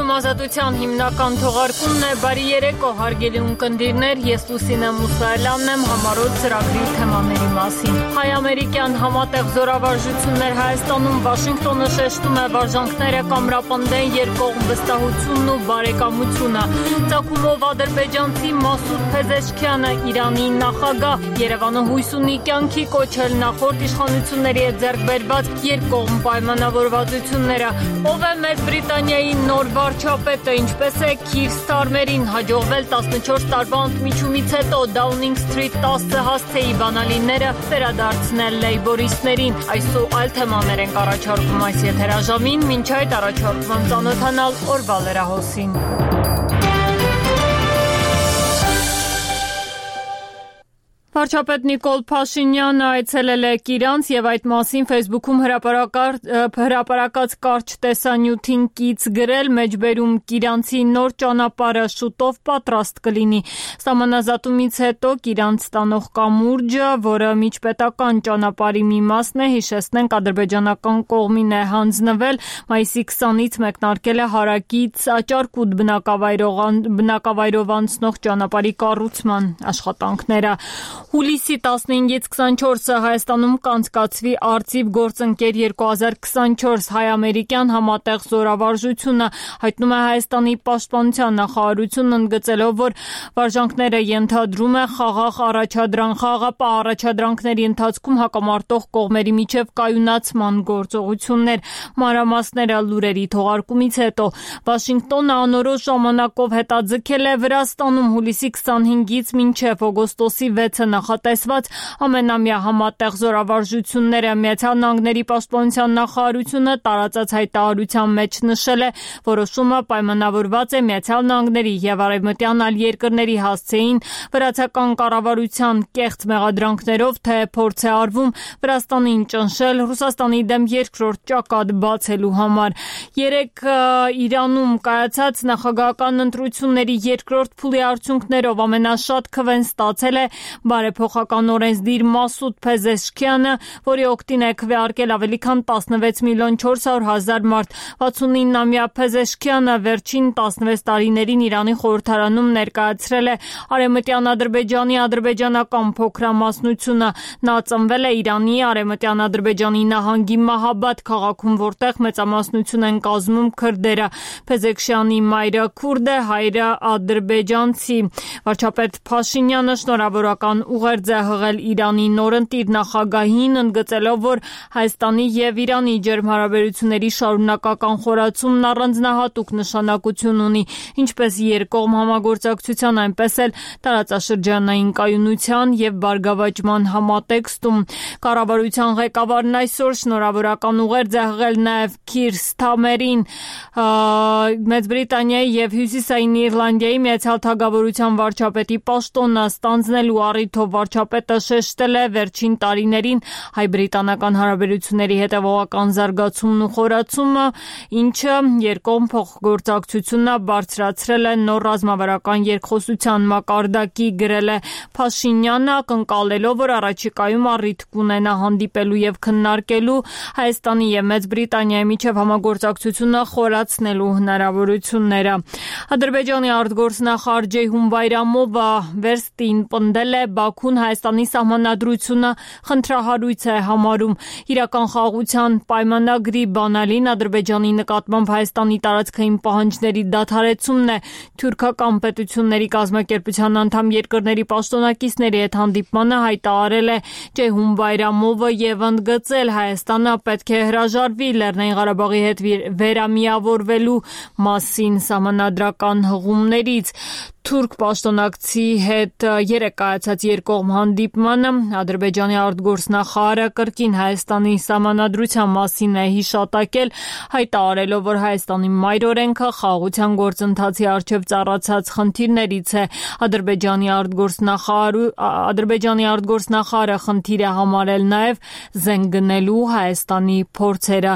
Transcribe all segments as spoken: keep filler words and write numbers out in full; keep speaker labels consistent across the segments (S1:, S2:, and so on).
S1: Եթերում ազատության հիմնական թողարկումն է։ Բարի երեկո, հարգելի ունկնդիրներ, ես Լուսինե Մուսայելյանն եմ համառոտ ծրագրի թեմաների մասին։ Հայ-ամերիկյան համատեղ զորավարժություններ Հայաստանում, Վաշինգտոնը շեշտում է վարժանքները կամրապնդեն երկկողմ վստահությունն ու բարեկամությունը։ Ծագումով ադրբեջանցի Մասուդ Փեզեշքյանը Իրանի նախագահ, Երևանը հույս ունի կյանքի կոչել նախորդ իշխանությունների հետ ձեռք բերված երկկողմ պայմանավորվածությունները։ Ով է Մեծ Բրիտանիայի նոր վարչապետը, ինչպես է Քիր Սթարմերին հաջողվել տասնչորս տարվա ընդմիջումից հետո Դաունինգ Սթրիթ տասը հասցեի բանալիները վերադարձնել լեյբորիստներին։ Այս ու այլ թեմաներ ենք առաջարկում այս եթերաժամին, մինչ այդ առաջարկում եմ ծանոթանալ օրվա լրահոսին։ Վարչապետ Նիկոլ Փաշինյանը այցելել է Կիրանց եւ այդ մասին Facebook-ում հրապարակած կարճ տեսանյութին կից գրել, մեջբերում Կիրանցի նոր ճանապարհը շուտով պատրաստ կլինի։ Սահմանազատումից հետո Կիրանց ստանող կամուրջը, որը միջպետական ճանապարհի մի մասն է, հիշեցնենք, ադրբեջանական կողմին է հանձնվել, մայիսի քսանից մեկնարկել է հարակից Աճարկուտ բնակավայրով անցնող ճանապարհի կառուցման աշխատանքները։ Հուլիսի տասնհինգից քսանչորսը Հայաստանում կանցկացվի Արծիվ գործընկեր երկու հազար քսանչորս հայ-ամերիկյան համատեղ զորավարժությունը, հայտնում է Հայաստանի պաշտպանության նախարարությունն, ընդգծելով, որ վարժանքները ենթադրում է խաղաղ առաջադրանք, խաղաղապահ առաջադրանքների ընթացքում հակամարտող կողմերի միջև կայունացման գործողություններ։ Մանրամասները լուրերի թողարկումից հետո Վաշինգտոնը անորոշ ժամանակով հետաձգել է Վրաստանում հուլիսի քսանհինգից մինչև օգոստոսի վեցը նախատեսված ամենամյա համատեղ զորավարժությունները։ Միացյալ Նահանգների պաշտպանության նախարարությունը տարածած հայտարարության մեջ նշել է, որոշումը պայմանավորված է Միացյալ Նահանգների եւ արևմտյան այլ երկրների հասցեին վրացական կառավարության կեղծ մեղադրանքներով, թե փորձ է արվում Վրաստանին ճնշել Ռուսաստանի դեմ երկրորդ ճակատ բացելու համար։ Երեք Իրանում կայացած նախագահական ընտրությունների երկրորդ փուլի արդյունքներով ամենաշատ քվեն ստացել է բարեփոխական օրենսդիր Մասուդ Փեզեշքյանը, որի օգտին է քվեարկել ավելի քան տասնվեց միլիոն չորս հարյուր հազար մարդ։ վաթսունինամյա Փեզեշքյանը վերջին տասնվեց տարիներին Իրանի խորհրդարանում ներկայացրել է Արևմտյան Ադրբեջանի ադրբեջանական փոքրամասնությունը։ Նա ծնվել է Իրանի Արևմտյան Ադրբեջանի նահանգի Մահաբադ քաղաքում, որտեղ մեծամասնություն են կազմում քրդերը։ Փեզեշքյանի մայրը քուրդ է, հայրը ադրբեջանցի։ Վարչապետ Փաշինյանը շնորհավորական ուղերձ է հղել Իրանի նորընտիր նախագահին, ընդգծելով, որ Հայաստանի եւ Իրանի ջերմ հարաբերությունների շարունակական խորացումն առանձնահատուկ նշանակություն ունի, ինչպես երկկողմ համագործակցության, այնպես էլ տարածաշրջանային կայունության եւ բարգավաճման համատեքստում։ Կառավարության ղեկավարն այսօր շնորհավորական ուղերձ է հղել նաեւ Քիր Սթամերին, Մեծ Բրիտանիայի եւ Հյուսիսային Իռլանդիայի Միացյալ Թագավորության վարչապետի պաշտոնը ստանձնելու առիթով վարչապետը շեշտել է վերջին տարիներին հայ-բրիտանական հարաբերությունների հետևողական զարգացումն ու խորացումը, ինչը երկկողմ փոխգործակցությունը բարձրացրել է նոր ռազմավարական երկխոսության մակարդակի, գրել է Փաշինյանը, ակնկալելով, որ առաջիկայում առիթ կունենա հանդիպելու եւ քննարկելու Հայաստանի եւ Մեծ Բրիտանիայի միջև համագործակցությունը խորացնելու հնարավորությունները։ Ադրբեջանի արտգործնախարար Ջեյհուն Բայրամովը վերստին պնդել է Բաքուն Հայաստանի սահմանադրությունը խնդրահարույց է համարում։ Իրական խաղաղության պայմանագրի բանալին Ադրբեջանի նկատմամբ Հայաստանի տարածքային պահանջների դադարեցումն է։ Թուրքական պետությունների կազմակերպության անդամ երկրների պաշտոնակիցների հետ հանդիպմանը հայտարարել է Ջեյհուն Բայրամովը եւ ընդգծել Հայաստանը պետք է հրաժարվի Լեռնային Ղարաբաղի հետ վերամիավորվելու մասին սահմանադրական հղումներից։ Թուրք պաշտոնակցի հետ երեկ կայացած երկկողմ հանդիպմանը Ադրբեջանի արտգործնախարարը կրկին Հայաստանի սահմանադրության մասին է հիշատակել, հայտարարելով, որ Հայաստանի մայր օրենքը խաղաղության գործընթացի առջև ծառացած խնդիրներից է։ Ադրբեջանի արտգործնախարարը Ադրբեջանի արտգործնախարարը խնդիր է համարել նաև զենք գնելու Հայաստանի փորձերը։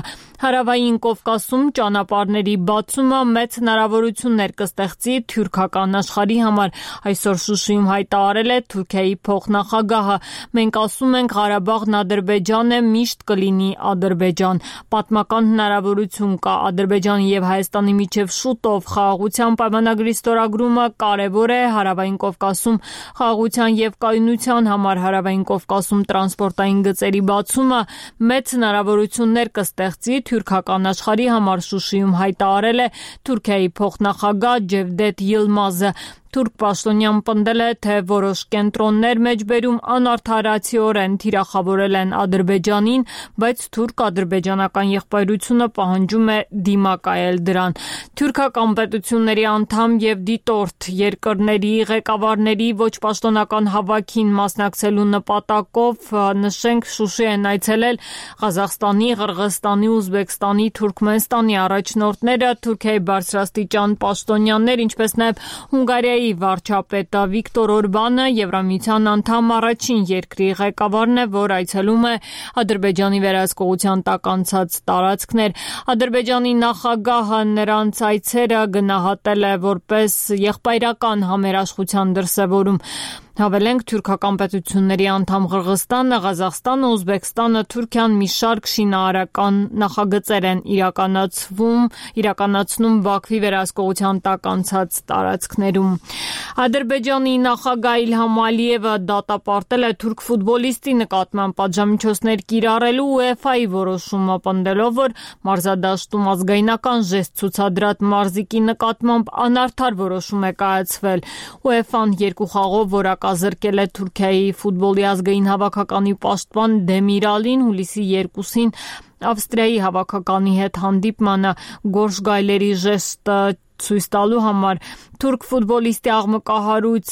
S1: Հարավային Կովկասում ճանապարհների բացումը մեծ հնարավորություններ կստեղծի թուրքական աշխարհի համար, այսօր Շուշիում հայտարարել է Թուրքիայի փոխնախագահը։ Մենք ասում ենք Ղարաբաղն Ադրբեջան է, միշտ կլինի Ադրբեջան։ Պատմական հնարավորություն կա Ադրբեջանի եւ Հայաստանի միջև շուտով խաղաղության պայմանագրի ստորագրումը կարևոր է Հարավային Կովկասում խաղաղության եւ կայունության համար։ Հարավային Կովկասում տրանսպորտային գծերի բացումը մեծ հնարավորություններ կստեղծի թուրքական աշխարհի համար, Շուշիում հայտարարել է Թուրքիայի փոխնախագահ Ջևդետ Յիլմազը։ Թուրք պաշտոնյան պնդել է, թե որոշ կենտրոններ մեջբերում անարդարացիորեն թիրախավորել են Ադրբեջանին, բայց թուրք-ադրբեջանական եղբայրությունը պահանջում է դիմակայել դրան։ Թուրքական պետությունների անդամ եւ դիտորդ երկրների ղեկավարների ոչ պաշտոնական հավաքին մասնակցելու նպատակով նշենք Շուշի են այցելել Ղազախստանի, Ղրղզստանի, Ուզբեկստանի, Թուրքմենստանի առաջնորդները, Թուրքիայի բարձրաստիճան պաշտոնյաներ, ինչպես նաեւ Հունգարիայի վարչապետ Վիկտոր Օրբանը, Եվրամիության անդամ առաջին երկրի ղեկավարն է, որ այցելում է Ադրբեջանի վերահսկողության տակ անցած տարածքներ։ Ադրբեջանի նախագահը նրանց այցերը գնահատել է որպես եղբայրական համերաշխության դրսևորում։ Հավելենք թուրքական պետությունների անդամ Ղրղզստանը, Ղազախստանը, Ուզբեկստանը, Թուրքիան մի շարք շինարարական նախագծեր են իրականացվում, իրականացնում Բաքվի վերահսկողության տակ անցած տարածքներում։ Ադրբեջանի նախագահ Իլհամ Ալիևը դատապարտել է թուրք ֆուտբոլիստի նկատմամբ պատժամիջոցներ կիրառելու ՈՒԵՖԱ-ի որոշումը, պնդելով, որ մարզադաշտում ազգայնական ժեստ ցուցադրած մարզիկի նկատմամբ անարդար որոշում է կայացվել։ ՈՒԵՖԱ-ն երկու խաղով որակազրկել է Թուրքիայի ֆուտբոլի ազգային հավաքականի պաշտպան Դեմիրալին հուլիսի երկուսին Ավստրիայի հավաքականի հետ հանդիպմանը գորշ գայլերի ժեստը ցույց տալու համար։ Թուրք ֆուտբոլիստի աղմկահարույց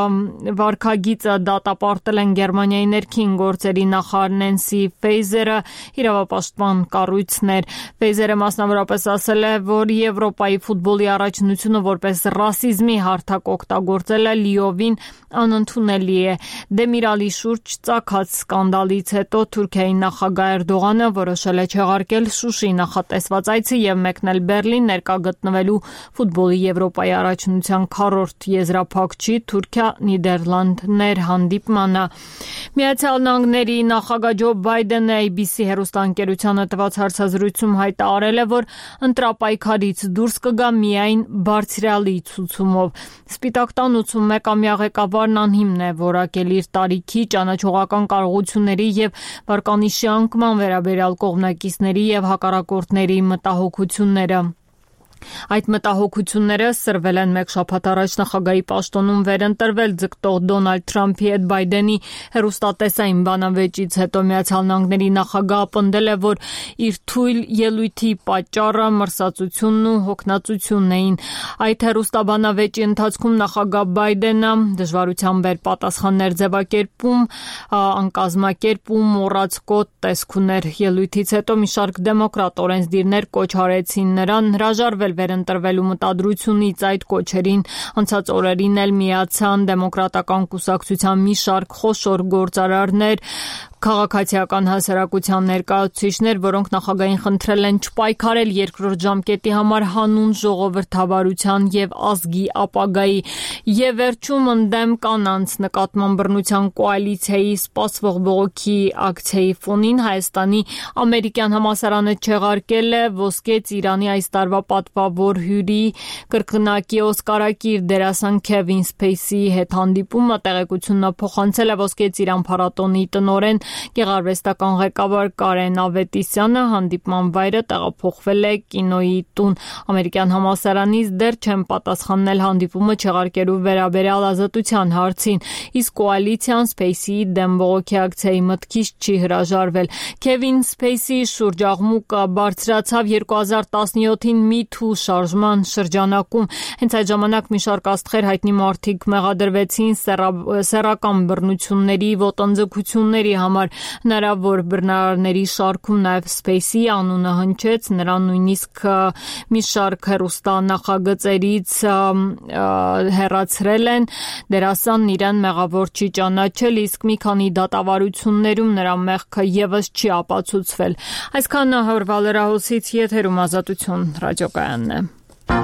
S1: վարքագիծը դատապարտել են Գերմանիայի ներքին գործերի նախարար Նենսի Ֆեյզերը, իրավապաշտպան կառույցներ։ Ֆեյզերը մասնավորապես ասել է, որ Եվրոպայի ֆուտբոլի առաջնությունը որպես ռասիզմի հարթակ օգտագործելը լիովին անընդունելի է։ Դեմիրալի շուրջ ծագած սկանդալից հետո Թուրքիայի նախագահ Էրդողանը որոշել է չեղարկել Շուշի նախատեսված այցը եւ մեկնել Բերլին ներկա գտնվելու ֆուտբոլի Եվրոպայի առաջնության քառորդ եզրափակչի Թուրքիա Նիդերլանդներ հանդիպմանը։ Միացյալ Նահանգների նախագահ Ջո Բայդենը A B C հեռուստաընկերությանը տված հարցազրույցում հայտարարել է, որ ընտրապայքարից դուրս կգա միայն բարձրալի ցուցումով։ Սպիտակ տան ութսունմեկամյա ղեկավարն անհիմն է որակել իր տարիքի, ճանաչողական կարողությունների եւ վարկանիշի անկման վերաբերյալ կողմնակիցների եւ հակառակորդների մտահոգությունները։ Այդ մտահոգությունները սրվել են մեկ շաբաթ առաջ նախագահի պաշտոնում վերընտրվել ձգտող Դոնալդ Թրամփի հետ Բայդենի հեռուստատեսային բանավեճից հետո Միացյալ Նահանգների նախագահը պնդել է, որ իր թույլ ելույթի պատճառը մրսածությունն ու հոգնածությունն էին։ Այդ հեռուստաբանավեճի ընթացքում նախագահ Բայդենը դժվարությամբ էր պատասխաններ ձևակերպում, անկազմակերպում, մոռացկոտ տեսք ուներ։ Ելույթից հետո մի շարք դեմոկրատ օրենսդիրներ կոչ արեցին նրան հրաժարվել վերընտրվելու մտադրությունից։ Այդ կոչերին անցած օրերին էլ միացան դեմոկրատական կուսակցության մի շարք խոշոր գործարարներ, քաղաքացիական հասարակության ներկայացուցիչներ, որոնք նախագահին խնդրել են չպայքարել երկրորդ ժամկետի համար հանուն ժողովրդավարության եւ ազգի ապագայի։ Եվ վերջում ընդդեմ կանանց նկատմամբ բռնության կոալիցիայի սպասվող բողոքի ակցիայի ֆոնին Հայաստանի ամերիկյան համալսարանը չեղարկել է ոսկե ծիրանի այս տարվա պատվավոր հյուրի կրկնակի օսկարակիր դերասան Քևին Սփեյսիի հետ հանդիպումը։ Տեղեկությունն փոխանցել է ոսկե ծիրան փառատոնի տնօրեն գեղարվեստական ղեկավար Կարեն Ավետիսյանը։ Հանդիպման վայրը տեղափոխվել է կինոյի տուն։ Ամերիկյան համալսարանից դեռ չեն պատասխանել հանդիպումը չեղարկելու վերաբերյալ ազատության հարցին, իսկ կոալիցիան Սփեյսիի դեմ բողոքի ակցիայի մտքից չի հրաժարվել։ Քևին Սփեյսիի շուրջ աղմուկը բարձրացավ երկու հազար տասնյոթին Me Too շարժման շրջանակում։ Հենց այդ ժամանակ մի շարք աստղեր հայտնի մարդիկ մեղադրվեցին սեռական բռնությունների, ոտնձգությունների համար համար։ Հնարավոր բռնարարների շարքում նաև Space-ի անունը հնչեց, նրան նույնիսկ մի շարք հեռուստանախագծերից հեռացրել են, դերասանն իրեն մեղավոր չի ճանաչել, իսկ մի քանի դատավարություններում նրա մեղքը ևս չի ապացուցվել։ Այսքան օրվա լրահոսից, եթերում Ազատություն ռադիոկայանն է։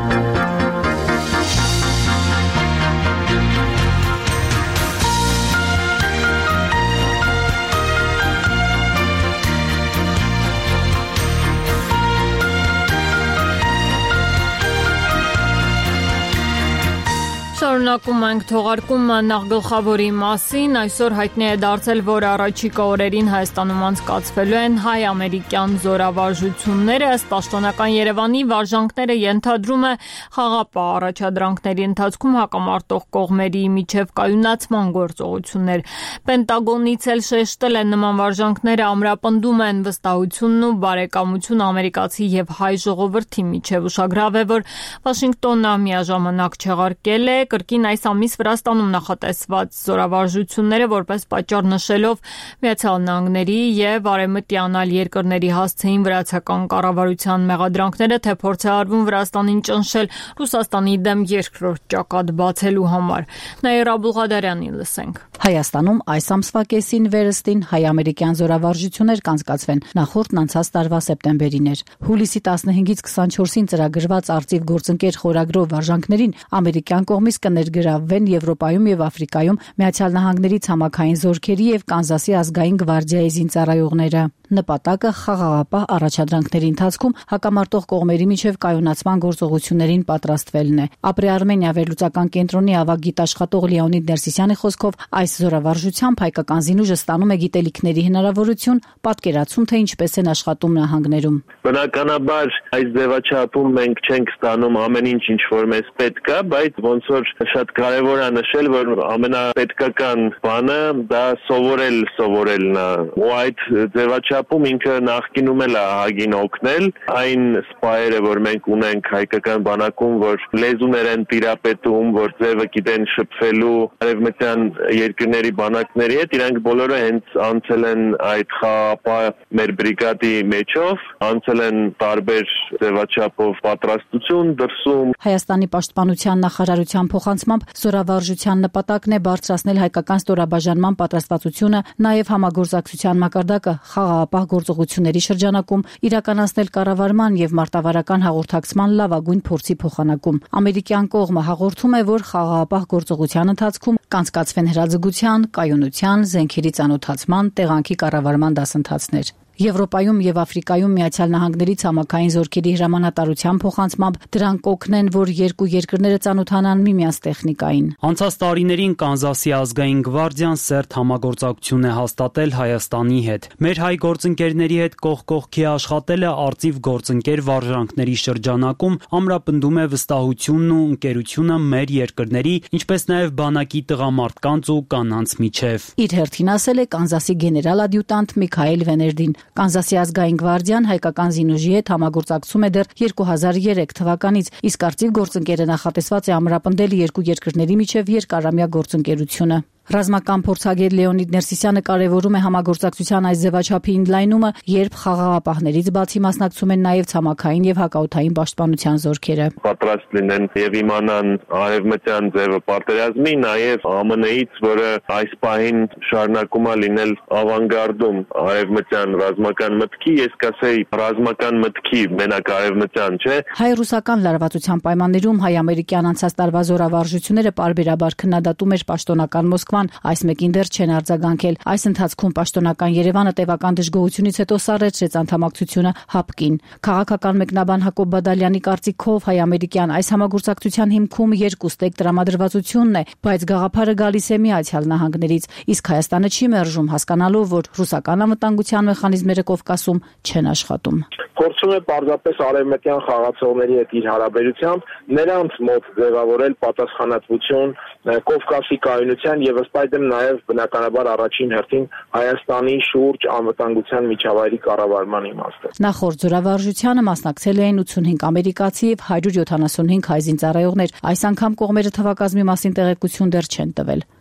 S1: Շարունակում ենք թողարկումը նախգլխավորի մասին։ Այսօր հայտնի է դարձել, որ առաջիկա օրերին Հայաստանում անցկացվելու են հայ-ամերիկյան զորավարժությունները։ Ըստ պաշտոնական Երևանի, վարժանքները ենթադրում է խաղապահ առաջադրանքների ընթացքում հակամարտող կողմերի միջև կայունացման գործողություններ։ Պենտագոնից էլ շեշտել են, նման վարժանքները ամրապնդում են վստահությունն ու բարեկամությունը ամերիկացի եւ հայ ժողովրդի միջև։ Ուշագրավ է, որ Վաշինգտոնը միաժամանակ չեղարկել է կրկին այս ամիս Վրաստանում նախատեսված զորավարժությունները, որպես պատճառ նշելով Միացյալ Նահանգների եւ արևմտյան այլ երկրների հասցեին վրացական կառավարության մեղադրանքները, թե փորձ է արվում Վրաստանին ճնշել Ռուսաստանի դեմ երկրորդ ճակատ բացելու համար։ Նաիրա Բուղադարյանին լսենք։
S2: Հայաստանում այս ամսվա կեսին վերստին հայ-ամերիկյան զորավարժություններ կանցկացվեն, նախորդն անցած տարվա սեպտեմբերին էր։ Հուլիսի տասնհինգից քսանչորսին ծրագրված արծիվ գործընկեր խորագրով վարժանքներին ամերիկյան կողմից կներգրավվեն Եվրոպայում եւ Աֆրիկայում Միացյալ Նահանգների ցամաքային զորքերի եւ Կանզասի ազգային գվարդիայի զինծառայողները։ Նպատակը խաղաղապահ առաջադրանքների ընթացքում հակամարտող կողմերի միջև կայունացման գործողություններին պատրաստվելն է։ Ապրի Արմենիա վերլուծական կենտրոնի ավագ գիտաշխատող Լեոնիդ Ներսիսյանի խոսքով այս զորավարժությամբ հայկական զինուժը ստանում է գիտելիքների հնարավորություն, պատկերացում, թե ինչպես են աշխատում նահանգներում։
S3: Բնականաբար այս ձևաչափում մենք չենք ստանում ամեն ինչ, ինչ որ մեզ պետք է, բայց ոնց որ շատ կարևոր է նշել, որ ամենապետքական բանը դա սովորել սովորելն է։ Ու այդ ձևաչափում ինքը նախկինում էլ է ահագին օգնել այն սպայերը, որ մենք ունենք հայկական բանակում, որ լեզուներ են տիրապետում, որ ձևը գիտեն շփվելու արևմտյան երկրների բանակների հետ, իրանք բոլորը հենց անցել են այդ խաղապահ մեր բրիգադի մեջով, անցել են տարբեր ձևաչափով պատրաստություն դրսում։
S2: Հայաստանի պաշտպանության նախարարության փոխանցմամբ զորավարժության նպատակն է բարձրացնել հայկական ստորաբաժանման պատրաստվածությունը, նաև համագործակցության մակարդակը խաղաղապահ գործողությունների շրջանակում իրականացնել կառավարման եւ մարտավարական հաղորդակցման լավագույն փորձի փոխանակում։ Ամերիկյան կողմը հաղորդում է, որ խաղաղապահ գործողության ընթացքում կանցկացվեն հրաձգության, կայունության, զենքերի ծանոթացման, տեղանքի կառավարման դասընթացներ։ Եվրոպայում եւ Աֆրիկայում Միացյալ Նահանգների ցամաքային զորքերի հրամանատարության փոխանցմամբ դրանք կօգնեն, որ երկու երկրները ծանոթանան միմյանց տեխնիկային։
S4: Անցած տարիներին Կանզասի ազգային գվարդիան սերտ համագործակցություն է հաստատել Հայաստանի հետ։ Մեր հայ գործընկերների հետ կողք կողքի աշխատելը արծիվ գործընկեր վարժանքների շրջանակում ամրապնդում է վստահությունն ու ընկերությունը մեր երկրների, ինչպես նաև բանակի տղամարդկանց ու կանանց միջև։
S2: Իր հերթին ասել է Կանզասի գեներալ ադյուտանտ Միքայել Վեներդին։ Կանզասի ազգային գվարդիան հայկական զինուժի հետ համագործակցում է դեռ երկու հազար երեք թվականից, իսկ արծիվ գործընկերը նախատեսված է ամրապնդել երկու երկրների միջև երկարամյա գործընկերությունը։ Ռազմական փորձագետ Լեոնիդ Ներսիսյանը կարևորում է համագործակցության այս ձևաչափի ընդլայնումը, երբ խաղաղապահներից բացի մասնակցում են նաև ցամաքային եւ հակաօդային պաշտպանության զորքերը։
S3: Պատրաստ լինեն եւ իմանան արևմտյան ձևը պատերազմի, նաև ԱՄՆ-ից, որը այս պահին շարունակում է լինել ավանգարդում արևմտյան ռազմական մտքի, ես կասեի ռազմական մտքի մենակ արևմտյան, չէ։
S2: Հայ-ռուսական լարվածության պայմաններում հայ-ամերիկյան անցած տարվա զորավարժությունները պարբերաբար քննադատում էր պաշտոնական Մոսկվան, այս մեկին դեռ չեն արձագանքել։ Այս ընթացքում պաշտոնական Երևանը տևական դժգոհությունից հետո սառեցրեց անդամակցությունը ՀԱՊԿ-ին։ Քաղաքական մեկնաբան Հակոբ Բադալյանի կարծիքով հայ-ամերիկյան այս համագործակցության հիմքում երկուստեք տրամադրվածությունն է, բայց գաղափարը գալիս է Միացյալ Նահանգներից, իսկ Հայաստանը չի մերժում, հասկանալով, որ ռուսական անվտանգության մեխանիզմները Կովկասում չեն աշխատում։
S5: Փորձում է պարզապես արևմտյան խաղացողների հետ իր հարաբերությամբ նրանց մոտ ձևավորել պատասխանատվություն Կովկասի կայունության եւ ըստ այդմ նաեւ բնականաբար առաջին հերթին Հայաստանի շուրջ անվտանգության միջավայրի կառավարման իմաստով։
S2: Նախորդ զորավարժությանը մասնակցել էին ութսունհինգ ամերիկացի եւ հարյուր յոթանասունհինգ հայ զինծառայողներ։ Այս անգամ կողմերը թվակազմի մասին տեղեկություն դեռ չեն տվել։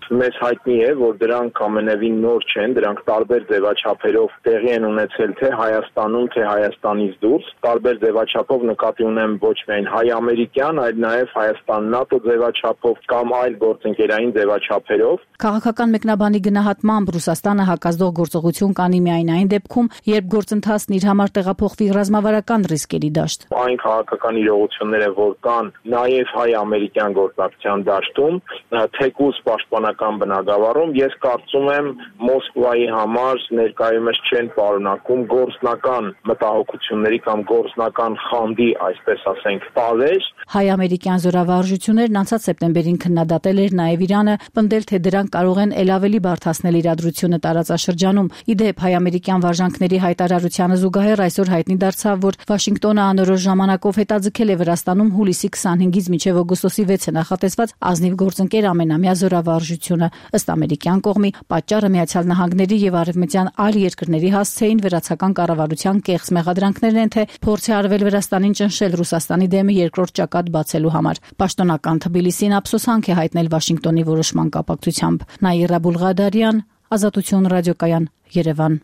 S5: Մեզ հայտնի է, որ դրանք ամենևին նոր չեն, դրանք տարբեր ձևաչափերով տեղի են ունեցել թե Հայաստանում, թե Հայաստանից դուրս, տարբեր ձևաչափով նկատի ունեմ ոչ միայն հայ-ամերիկյան, այլ նաև Հայաստան-ՆԱՏՕ ձևաչափով կամ այլ գործընկերային ձևաչափերով։
S2: Քաղաքական մեկնաբանի գնահատմամբ Ռուսաստանը հակազդող գործողություն կանի միայն այն դեպքում, երբ գործընթացն իր համար տեղափոխվի ռազմավարական ռիսկերի դաշտ։
S5: Այն քաղաքական իրողությունները, որ կան նաև հայ-ամերիկյան գործակցության դաշտում, թեկուզ պաշտպանական բնագավառում, ես կարծում եմ Մոսկվայի համար ներկայումս չեն պարունակում գործնական մտահոգությունների կամ գործնական խանդի, այսպես ասենք, տարեր։
S2: Հայ-ամերիկյան զորավարժություններն անցած սեպտեմբերին քննադատել էր նաև Իրանը, պնդել, թե դրանք կարող են ել ավելի բարդացնել իրադրությունը տարածաշրջանում։ Ի դեպ, հայ-ամերիկյան վարժանքների հայտարարությանը զուգահեռ այսօր հայտնի դարձավ, որ Վաշինգտոնը անորոշ ժամանակով հետաձգել է Վրաստանում հուլիսի քսանհինգից մինչև օգոստոսի վեցը նախատեսված ազնիվ գործընկեր ամենամյա զորավարժությունը։ Ըստ ամերիկյան կողմի, պատճառը Միացյալ Նահանգների եւ արևմտյան այլ երկրների հասցեին վրացական կառավարության կեղծ մեղադրանքներն են, թե փորձ է արվել Վրաստանին ճնշել Ռուսաստանի դեմը երկրորդ ճակատ բացելու համար։ Պաշտոնական Թբիլիսին ափսոսանք է հայտնել Վաշինգտոնի որոշման կապակցությամբ։ Նաիրա Բուլղադարյան, Ազատություն ռադիոկայան, Երևան։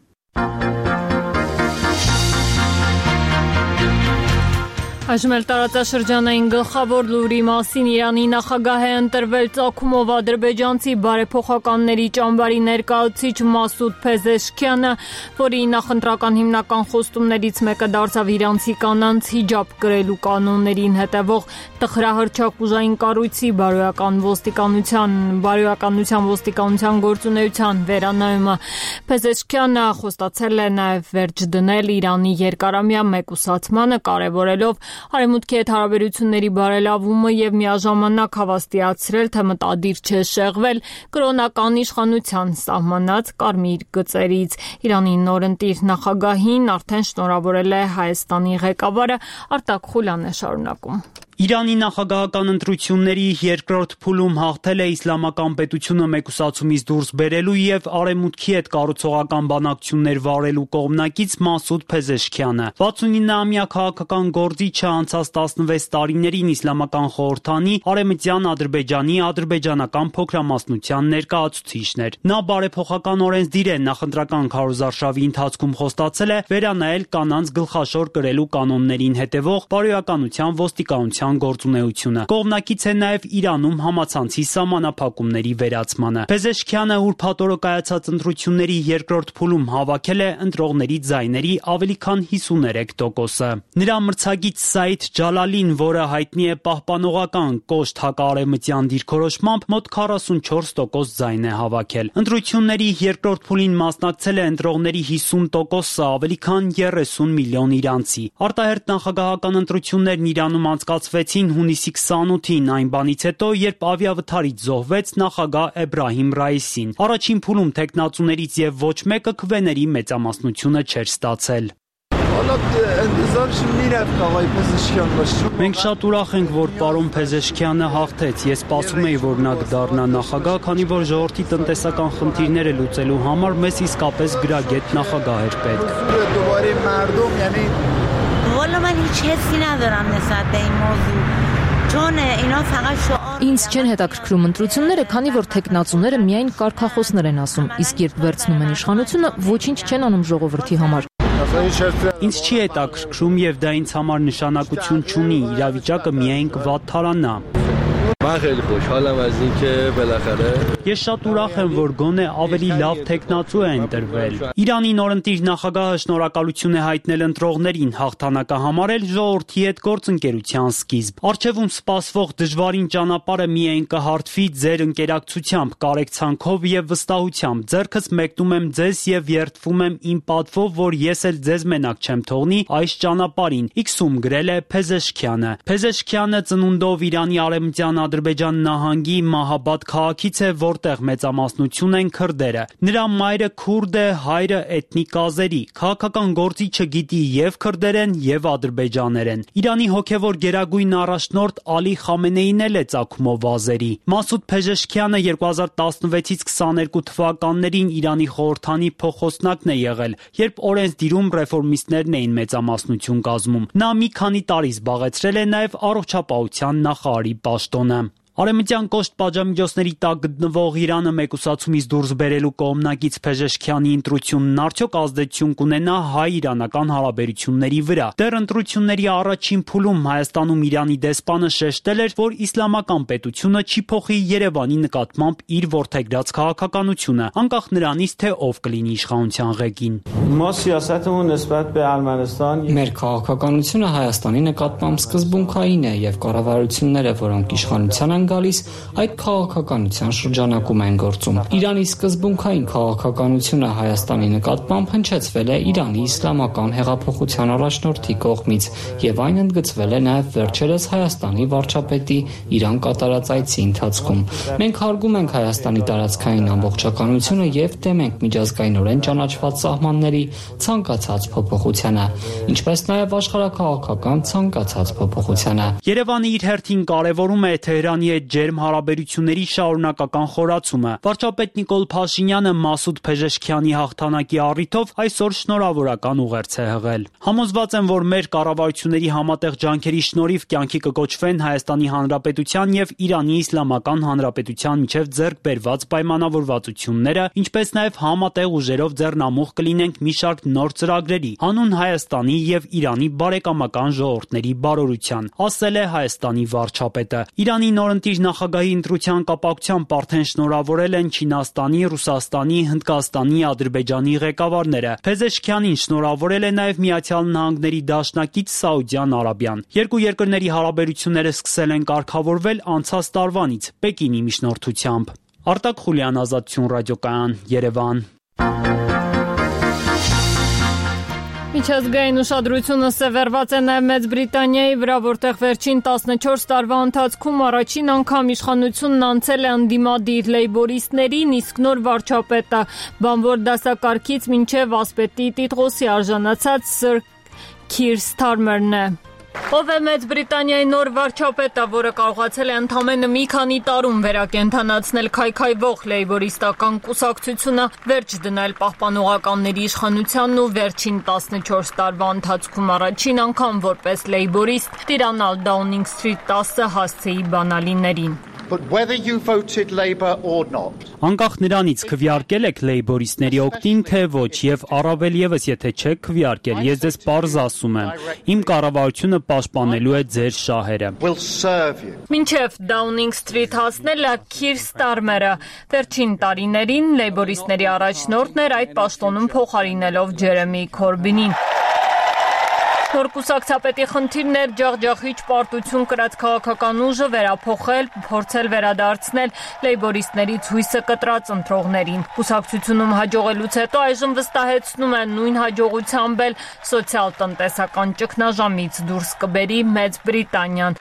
S1: Այժմ էլ տարածաշրջանային գլխավոր լուրի մասին Իրանի նախագահ է ընտրվել ծագումով ադրբեջանցի բարեփոխականների ճամբարի ներկայացուցիչ Մասուդ Փեզեշքյանը, որի նախընտրական հիմնական խոստումներից մեկը դարձավ իրանցի կանանց հիջաբ կրելու կանոններին հետևող տխրահռչակ ուժային կառույցի բարոյական ոստիկանության բարոյականության ոստիկանության գործունեության վերանայումը։ Փեզեշքյանը խոստացել է նաև վերջ դնել Իրանի երկարամյա մեկուսացմանը, կարևորելով Արևմուտքի հետ հարաբերությունների բարելավումը եւ միաժամանակ հավաստիացրել, թե մտադիր չէ շեղվել կրոնական իշխանության սահմանած կարմիր գծերից։ Իրանի նորընտիր նախագահին արդեն շնորհավորել է Հայաստանի ղեկավարը։ Արտակ Խուլյանն է շարունակում։
S4: Իրանի նախագահական ընտրությունների երկրորդ փուլում հաղթել է իսլամական պետությունը մեկուսացումից դուրս բերելու եւ արևմուտքի հետ կառուցողական բանակցություններ վարելու կողմնակից Մասուդ Փեզեշքյանը։ վաթսունինամյա քաղաքական գործիչը անցած տասնվեց տարիներին իսլամական խորհրդանի արևմտյան Ադրբեջանի ադրբեջանական փոքրամասնության ներկայացուցիչն էր։ Նա բարեփոխական օրենսդիր է, նախընտրական քարոզարշավի ընթացքում խոստացել է վերանայել կանանց գլխաշոր կրելու կանոններին հետևող բարոյականության ոստիկանության գործունեությունը։ Կողմնակից է նաև Իրանում համացանցի սահմանափակումների վերացմանը։ Փեզեշքյանը ուրբաթ կայացած ընտրությունների երկրորդ փուլում հավաքել է ընտրողների ձայների ավելի քան հիսուներեք տոկոսը։ Նրա մրցակից Սաիդ Ջալալին, որը հայտնի է պահպանողական կոշտ հակաարևմտյան դիրքորոշմամբ, մոտ քառասունչորս տոկոս ձայն է հավաքել։ Ընտրությունների երկրորդ փուլին մասնակցել է ընտրողների հիսուն տոկոսը, ավելի քան երեսուն միլիոն իրանցի։ Արտահերթ նախագահական ընտրություններն Իրանում անցկացվեցին հունիսի քսանութին, այն բանից հետո, երբ ավիավթարից զոհվեց նախագահ Էբրահիմ Ռայիսին։ Առաջին փուլում թեկնածուներից եւ ոչ մեկը քվեների մեծամասնությունը չէր ստացել։ Մենք շատ ուրախ ենք, որ պարոն Փեզեշքյանը հաղթեց։ Ես սպասում էի, որ նա կդառնա նախագահ, քանի որ ժողովրդի տնտեսական խնդիրները լուծելու համար մեզ իսկապես գրագետ նախագահ էր պետք։
S6: Ինձ չեն հետաքրքրում ընտրությունները, քանի որ թեկնածուները միայն կարգախոսներ են ասում, իսկ երբ վերցնում են իշխանությունը, ոչինչ չեն անում ժողովրդի համար։
S4: Ինձ չի հետաքրքրում եւ դա ինձ համար նշանակություն չունի, իրավիճակը միայն կվատթարանա։ Ես շատ ուրախ եմ, որ գոնե ավելի լավ թեկնածու է ընտրվել։ Իրանի նորընտիր նախագահը շնորհակալություն է հայտնել ընտրողներին, հաղթանակը համարել ժողովրդի հետ գործընկերության սկիզբ։ Առջևում սպասվող դժվարին ճանապարհը միայն կհարթվի ձեր ընկերակցությամբ, կարեկցանքով եւ վստահությամբ։ Ձեռքս մեկնում եմ ձեզ եւ երդվում եմ իմ պատվով, որ ես էլ ձեզ մենակ չեմ թողնի այս ճանապարհին, X-ում գրել է Փեզեշքյանը։ Փեզեշքյանը ծնունդով Իրանի արևմտյան Ադրբեջան նահանգի Մահաբադ քաղաքից է, որտեղ մեծամասնություն են քրդերը։ Նրա մայրը քուրդ է, հայրը էթնիկ ազերի։ Քաղաքական գործիչը գիտի եւ քրդերեն եւ ադրբեջաներեն։ Իրանի հոգեվոր գերագույն առաջնորդ Ալի Խամենեին էլ է ծագումով ազերի։ Մասուդ Փեզեշքյանը երկու հազար տասնվեցից քսաներկու թվականներին Իրանի խորհրդանի փոխոսնակն է եղել, երբ օրենսդիրում ռեֆորմիստներն էին մեծամասնություն կազմում։ Նա մի քանի տարի զբաղեցրել է նաեւ առողջապահության նախարարի պաշտոնը։ Արեմտյան կոշտ պատժամիջոցների տակ գտնվող Իրանը մեկուսացումից դուրս բերելու կողմնակից Փեժեշքյանի ընտրությունն արդյոք ազդեցություն կունենա հայ-իրանական հարաբերությունների վրա։ Դեռ ընտրությունների առաջին փուլում Հայաստանում Իրանի դեսպանը շեշտել էր, որ իսլամական պետությունը չի փոխի Երևանի նկատմամբ իր որդեգրած քաղաքականությունը, անկախ նրանից, թե ով կլինի իշխանության ղեկին։
S7: Մեր քաղաքականությունը Հայաստանի նկատմամբ սկզբունքային է եւ կառավարությունները, որոնք իշխանության են գալիս, այդ քաղաքականության շրջանակում են գործում։ Իրանի սկզբունքային քաղաքականությունը Հայաստանի նկատմամբ հնչեցվել է Իրանի իսլամական հեղափոխության առաջնորդի կողմից եւ այն ընդգծվել է նաեւ վերջերս Հայաստանի վարչապետի Իրան կատարած այցի ընթացքում։ Մենք հարգում ենք Հայաստանի տարածքային ամբողջականությունը եւ դեմ ենք միջազգայինորեն ճանաչված սահմանների ցանկացած փոփոխությանը, ինչպես նաեւ աշխարհաքաղաքական ցանկացած փոփոխությանը։
S4: Երևանը իր հերթին կարևորում է Թեհրանի հետ ջերմ հարաբերությունների շարունակական խորացումը։ Վարչապետ Նիկոլ Փաշինյանը Մասուդ Փեժեշքյանի հաղթանակի առիթով այսօր շնորհավորական ուղերձ է հղել։ Համոզված եմ, որ մեր կառավարությունների համատեղ ջանքերի շնորհիվ կյանքի կկոչվեն Հայաստանի Հանրապետության եւ Իրանի Իսլամական Հանրապետության միջև ձեռք բերված պայմանավորվածությունները, ինչպես նաեւ համատեղ ուժերով ձեռնամուխ կլինենք մի շարք նոր ծրագրերի, հանուն Հայաստանի եւ Իրանի բարեկամական ժողովուրդների բարօրության, ասել է Հայաստանի վարչապետը։ Իրանի նորընտիր նախագահի ընտրության կապակցությամբ արդեն շնորհավորել են Չինաստանի, Ռուսաստանի, Հնդկաստանի, Ադրբեջանի ղեկավարները։ Փեզեշքյանին շնորհավորել է նաև Միացյալ Նահանգների դաշնակից Սաուդյան Արաբիան։ Երկու երկրների հարաբերությունները սկսել են կարգավորվել անցած տարվանից Պեկինի միջնորդությամբ։ Արտակ Խուլյան, Ազատություն ռադիոկայան, Երևան։
S1: Միջազգային ուշադրությունը սևեռված է նաև Մեծ Բրիտանիայի վրա, որտեղ վերջին տասնչորս տարվա ընթացքում առաջին անգամ իշխանությունն անցել է ընդդիմադիր լեյբորիստներին, իսկ նոր վարչապետը բանվոր դասակարգից մինչև ասպետի տիտղոսի արժանացած Սըր Քիր Սթարմերն է։ Ով է Մեծ Բրիտանիայի նոր վարչապետը, որը կարողացել է ընդամենը մի քանի տարում վերակենդանացնել քայքայվող լեյբորիստական կուսակցությունը, վերջ դնել պահպանողականների իշխանությանն ու վերջին տասնչորս տարվա ընթացքում առաջին անգամ որպես լեյբորիստ տիրանալ Դաունինգ Սթրիթ տասը հասցեի բանալիներին։
S4: Անկախ նրանից քվեարկել եք լեյբորիստների օգտին, թե ոչ, եւ առավել եւս եթե չեք քվեարկել, ես ձեզ պարզ ասում եմ, իմ կառավարությունը պաշտպանելու է ձեր շահերը։
S1: Մինչև Դաունինգ Սթրիթ հասնելը Քիր Ստարմերը վերջին տարիներին լեյբորիստների առաջնորդն էր, այդ պաշտոնում փոխարինելով Ջերեմի Քորբինին։ Նոր կուսակցապետի խնդիրն էր ջախջախիչ պարտություն կրած քաղաքական ուժը վերափոխել, փորձել վերադարձնել լեյբորիստներից հույսը կտրած ընտրողներին։ Կուսակցությունում հաջողելուց հետո այժմ վստահեցնում են նույն հաջողությամբ էլ սոցիալ-տնտեսական ճգնաժամից դուրս կբերի Մեծ Բրիտանիան։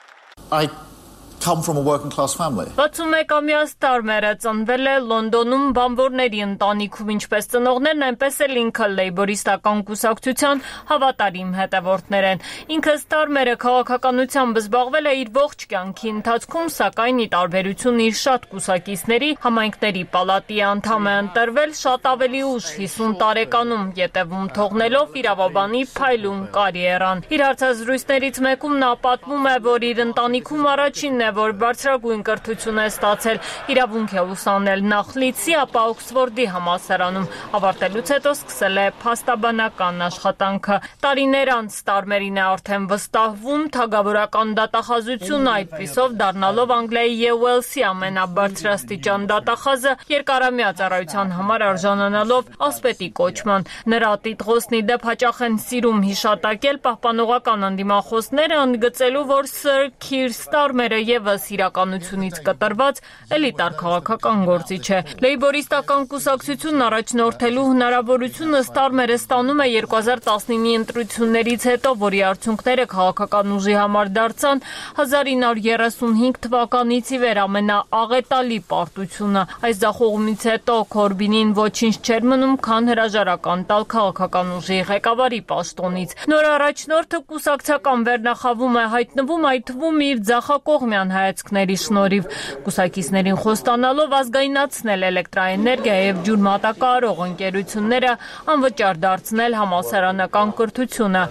S1: վաթսունմեկամյա Ստարմերը ծնվել է Լոնդոնում բանվորների ընտանիքում, ինչպես ծնողներն, այնպես էլ ինքը լեյբորիստական կուսակցության հավատարիմ հետևորդներ են։ Ինքը Ստարմերը քաղաքականությամբ զբաղվել է իր ողջ կյանքի ընթացքում, սակայն ի տարբերություն իր շատ կուսակիցների, համայնքների պալատի անդամ է ընտրվել շատ ավելի ուշ հիսուն տարեկանում, ետևում թողնելով իրավաբանի փայլուն կարիերան։ Իր հարցազրույցներից մեկում նա պատմում է, որ իր ընտանիքում առաջինն է, որ բարձրագույն կրթություն է ստացել, իրավունք է ուսանել նախ Լիդսի, ապա Օքսֆորդի համալսարանում, ավարտելուց հետո սկսել է փաստաբանական աշխատանքը։ Տարիներ անց Ստարմերին է արդեն վստահվում թագավորական դատախազությունը, այդպիսով դառնալով Անգլիայի եւ Ուելսի ամենաբարձրաստիճան դատախազը, երկարամյա ծառայության համար արժանանալով ասպետի կոչման։ Նրա տիտղոսն ի դեպ հաճախ են սիրում հիշատակել պահպանողական ընդդիմախոսները, ընդգծելու, որ Սըր Քիր Ստարմերը եւս իրականությունից կտրված էլիտար քաղաքական գործիչ է։ Լեյբորիստական կուսակցությունն առաջնորդելու հնարավորությունը Ստարմերը ստանում է երկու հազար տասնինի ընտրություններից հետո, որի արդյունքները քաղաքական ուժի համար դարձան հազար ինը հարյուր երեսունհինգ թվականից ի վեր ամենաաղետալի պարտությունը։ Այս ձախողումից հետո Քորբինին ոչինչ չէր մնում, քան հրաժարական տալ քաղաքական ուժի ղեկավարի պաշտոնից։ Նոր առաջնորդը կուսակցական վերնախավում է հայտնվում այդ թվում իր ձախակողմյան հայացքների շնորհիվ, կուսակիցներին խոստանալով ազգայնացնել էլեկտրաէներգիա եւ ջուրմատակարարող ընկերությունները, անվճար դարձնել համալսարանական կրթությունը։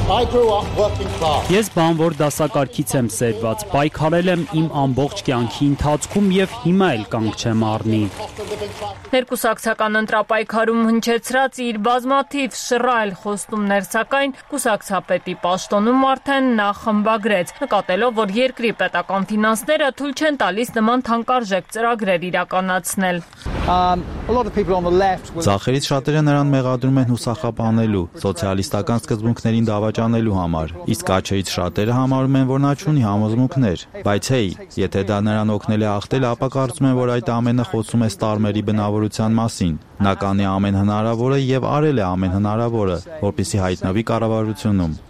S4: Ես բանվոր դասակարգից եմ սերված, պայքարել եմ իմ ամբողջ կյանքի ընթացքում եւ հիմա էլ կանգ չեմ առնի։
S1: Ներկուսակցական ընտրապայքարում հնչեցրած իր բազմաթիվ շռայլ խոստումներ, սակայն կուսակցապետի պաշտոնում արդեն նա խմբագրեց, նկատելով, որ երկրի պետական ֆինանսները թույլ չեն տալիս նման թանկարժեք ծրագրեր իրականացնել։
S8: Ձախերից շատերը նրան մեղադրում են հուսախաբանելու, սոցիալիստական սկզբունքներին դավաճանելու համար, իսկ աչերից շատերը համարում են, որ նա չունի համոզմունքներ, բայց հեյ, եթե դա նրան օգնել է հաղթել, ապա կարծում եմ, որ այդ ամենը խոսում է ստարմերի բնավորության մասին։ Նա կանի ամեն հնարավորը եւ արել է ամեն հնարավորը, որպեսզի հայտնվի կառավարությունում։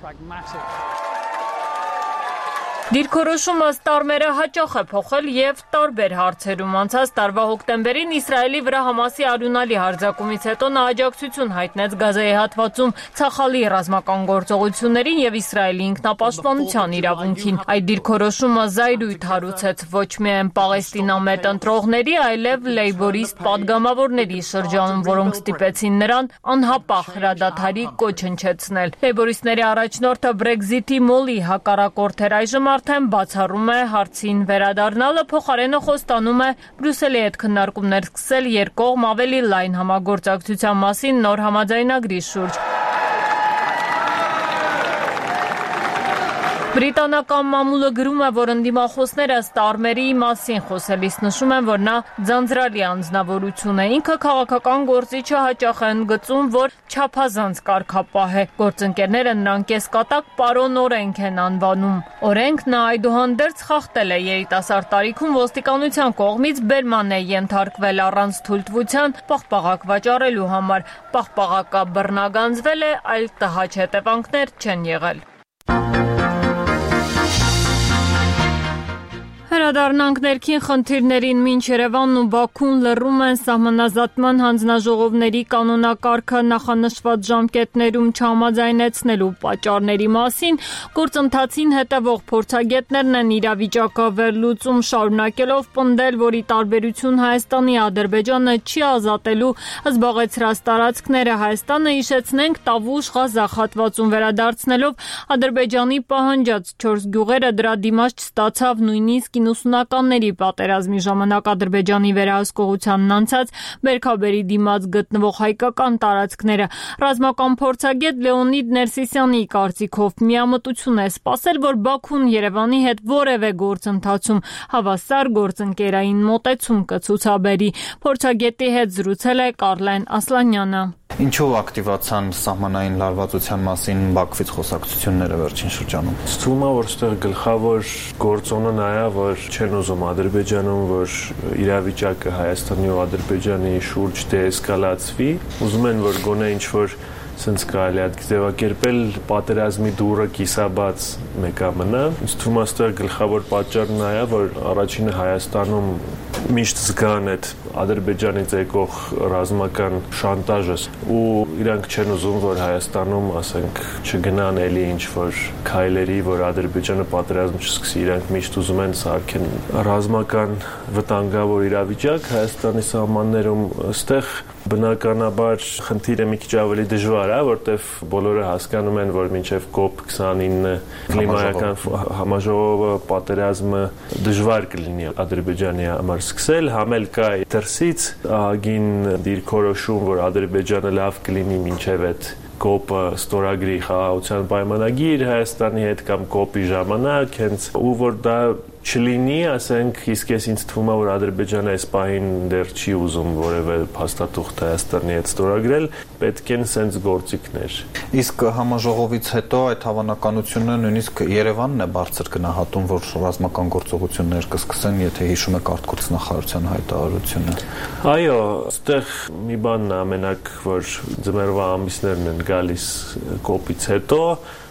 S1: Դիրքորոշումը ստարմերը հաճախ է փոխել եւ տարբեր հարցերում։ Անցած տարվա հոկտեմբերին Իսրայելի վրա Համասի արյունալի հարձակումից հետո նա աջակցություն հայտնեց Գազայի հատվածում ցախալի ռազմական գործողություններին եւ Իսրայելի ինքնապաշտպանության իրավունքին։ Այդ դիրքորոշումը զայրույթ հարուցեց ոչ միայն Պաղեստինամետ ընտրողների, այլև լեյբորիստ падգամավորների շրջանում, որոնք ստիպեցին նրան անհապաղ հրադադարի կոչ հնչեցնել։ Լեյբորիստների առաջնորդը Brexit-ի մոլի հակառակորդ էր, այժմ արդեն բացառում է հարցին վերադառնալը, փոխարենը խոստանում է Բրյուսելի հետ քննարկումներ սկսել երկկողմ ավելի լայն համագործակցության մասին նոր համաձայնագրի շուրջ։ Բրիտանական մամուլը գրում է, որ ընդդիմախոսները ստարմերի մասին խոսելիս նշում են, որ նա ձանձրալի անձնավորություն է։ Ինքը քաղաքական գործիչը հաճախ է ընդգծում, որ չափազանց կարգապահ է։ Գործընկերները նրան կեսկատակ պարոն օրենք են անվանում։ Օրենք նա այդուհանդերձ խախտել է երիտասարդ տարիքում ոստիկանության կողմից բերման է ենթարկվել առանց թույլտվության պաղպաղակ վաճառելու համար։ Պաղպաղակը բռնագանձվել է, այլ տհաճ հետևանքներ չեն եղել։ Հրադառնանք ներքին խնդիրներին մինչ Երևանն ու Բաքուն լռում են սահմանազատման հանձնաժողովների կանոնակարգը նախանշված ժամկետներում չհամաձայնեցնելու պատճառների մասին, գործընթացին հետևող փորձագետներն են իրավիճակը վերլուծում, շարունակելով պնդել, որ ի տարբերություն Հայաստանի Ադրբեջանը չի ազատելու զբաղեցրած տարածքները, Հայաստանը, հիշեցնենք, Տավուշ Ղազախ հատվածում վերադարձնելով Ադրբեջանի պահանջած չորս գյուղերը դրա դիմաց չստացավ նույնիսկ իննսունականների պատերազմի ժամանակ Ադրբեջանի վերահսկողությանն անցած Բերքաբերի դիմաց գտնվող հայկական տարածքները։ Ռազմական փորձագետ Լեոնիդ Ներսիսյանի կարծիքով միամտություն է սպասել, որ Բաքուն Երևանի հետ որևէ գործընթացում հավասար գործընկերային մոտեցում կցուցաբերի։ Փորձագետի հետ զրուցել է Կարլեն Ասլանյանը։
S9: Ինչով ակտիվացան սահմանային լարվածության մասին Բաքվից խոսակցությունները վերջին շրջանում։
S3: Ստում է, որ ստեղ գլխավոր գործոնը նա է, որ չեն ուզում Ադրբեջանում, որ իրավիճակը Հայաստանի ու Ադրբեջանի շուրջ դեէսկալացվի, ուզում են, որ գոնե ինչ-որ սենց կարելի է ձևակերպել պատերազմի դուռը կիսաբաց մեկա մնա։ Ինձ թվում է ստեղ գլխավոր պատճառն նա է, որ առաջինը Հայաստանում միշտ զգան այդ Ադրբեջանից եկող ռազմական շանտաժը ու իրանք չեն ուզում, որ Հայաստանում, ասենք, չգնան էլի ինչ-որ քայլերի, որ Ադրբեջանը պատերազմ չսկսի, իրանք միշտ ուզում են սարքեն ռազմական վտանգավոր իրավիճակ Հայաստանի սահմաններում, այստեղ բնականաբար խնդիրը մի քիչ ավելի դժվար է, որտեվ բոլորը հասկանում են, որ մինչև կոպ քսանինը կլիմայական համաժողովը պատերազմը դժվար կլինի Ադրբեջանի համար սկսել, համել կա դրսից ահագին դիրքորոշում, որ Ադրբեջանը լավ կլինի մինչև այդ կոպը ստորագրի խաղաղության պայմանագիր Հայաստանի հետ կամ կոպի ժամանակ, հենց ու որ դա չլինի, ասենք, իսկ ես ինձ թվում է, որ Ադրբեջանը այս պահին դեռ չի ուզում որևէ փաստաթուղթ Հայաստանի հետ ստորագրել, պետք են սենց գործիքներ։
S9: Իսկ համաժողովից հետո այդ հավանականությունը նույնիսկ Երևանն է բարձր գնահատում, որ ռազմական գործողություններ կսկսեն, եթե հիշում եք արտգործ նախարարության հայտարարությունը։ Այո,
S3: այստեղ մի բանն է ամենակ, որ ձմեռվա ամիսներն են գալիս կոպից հետո,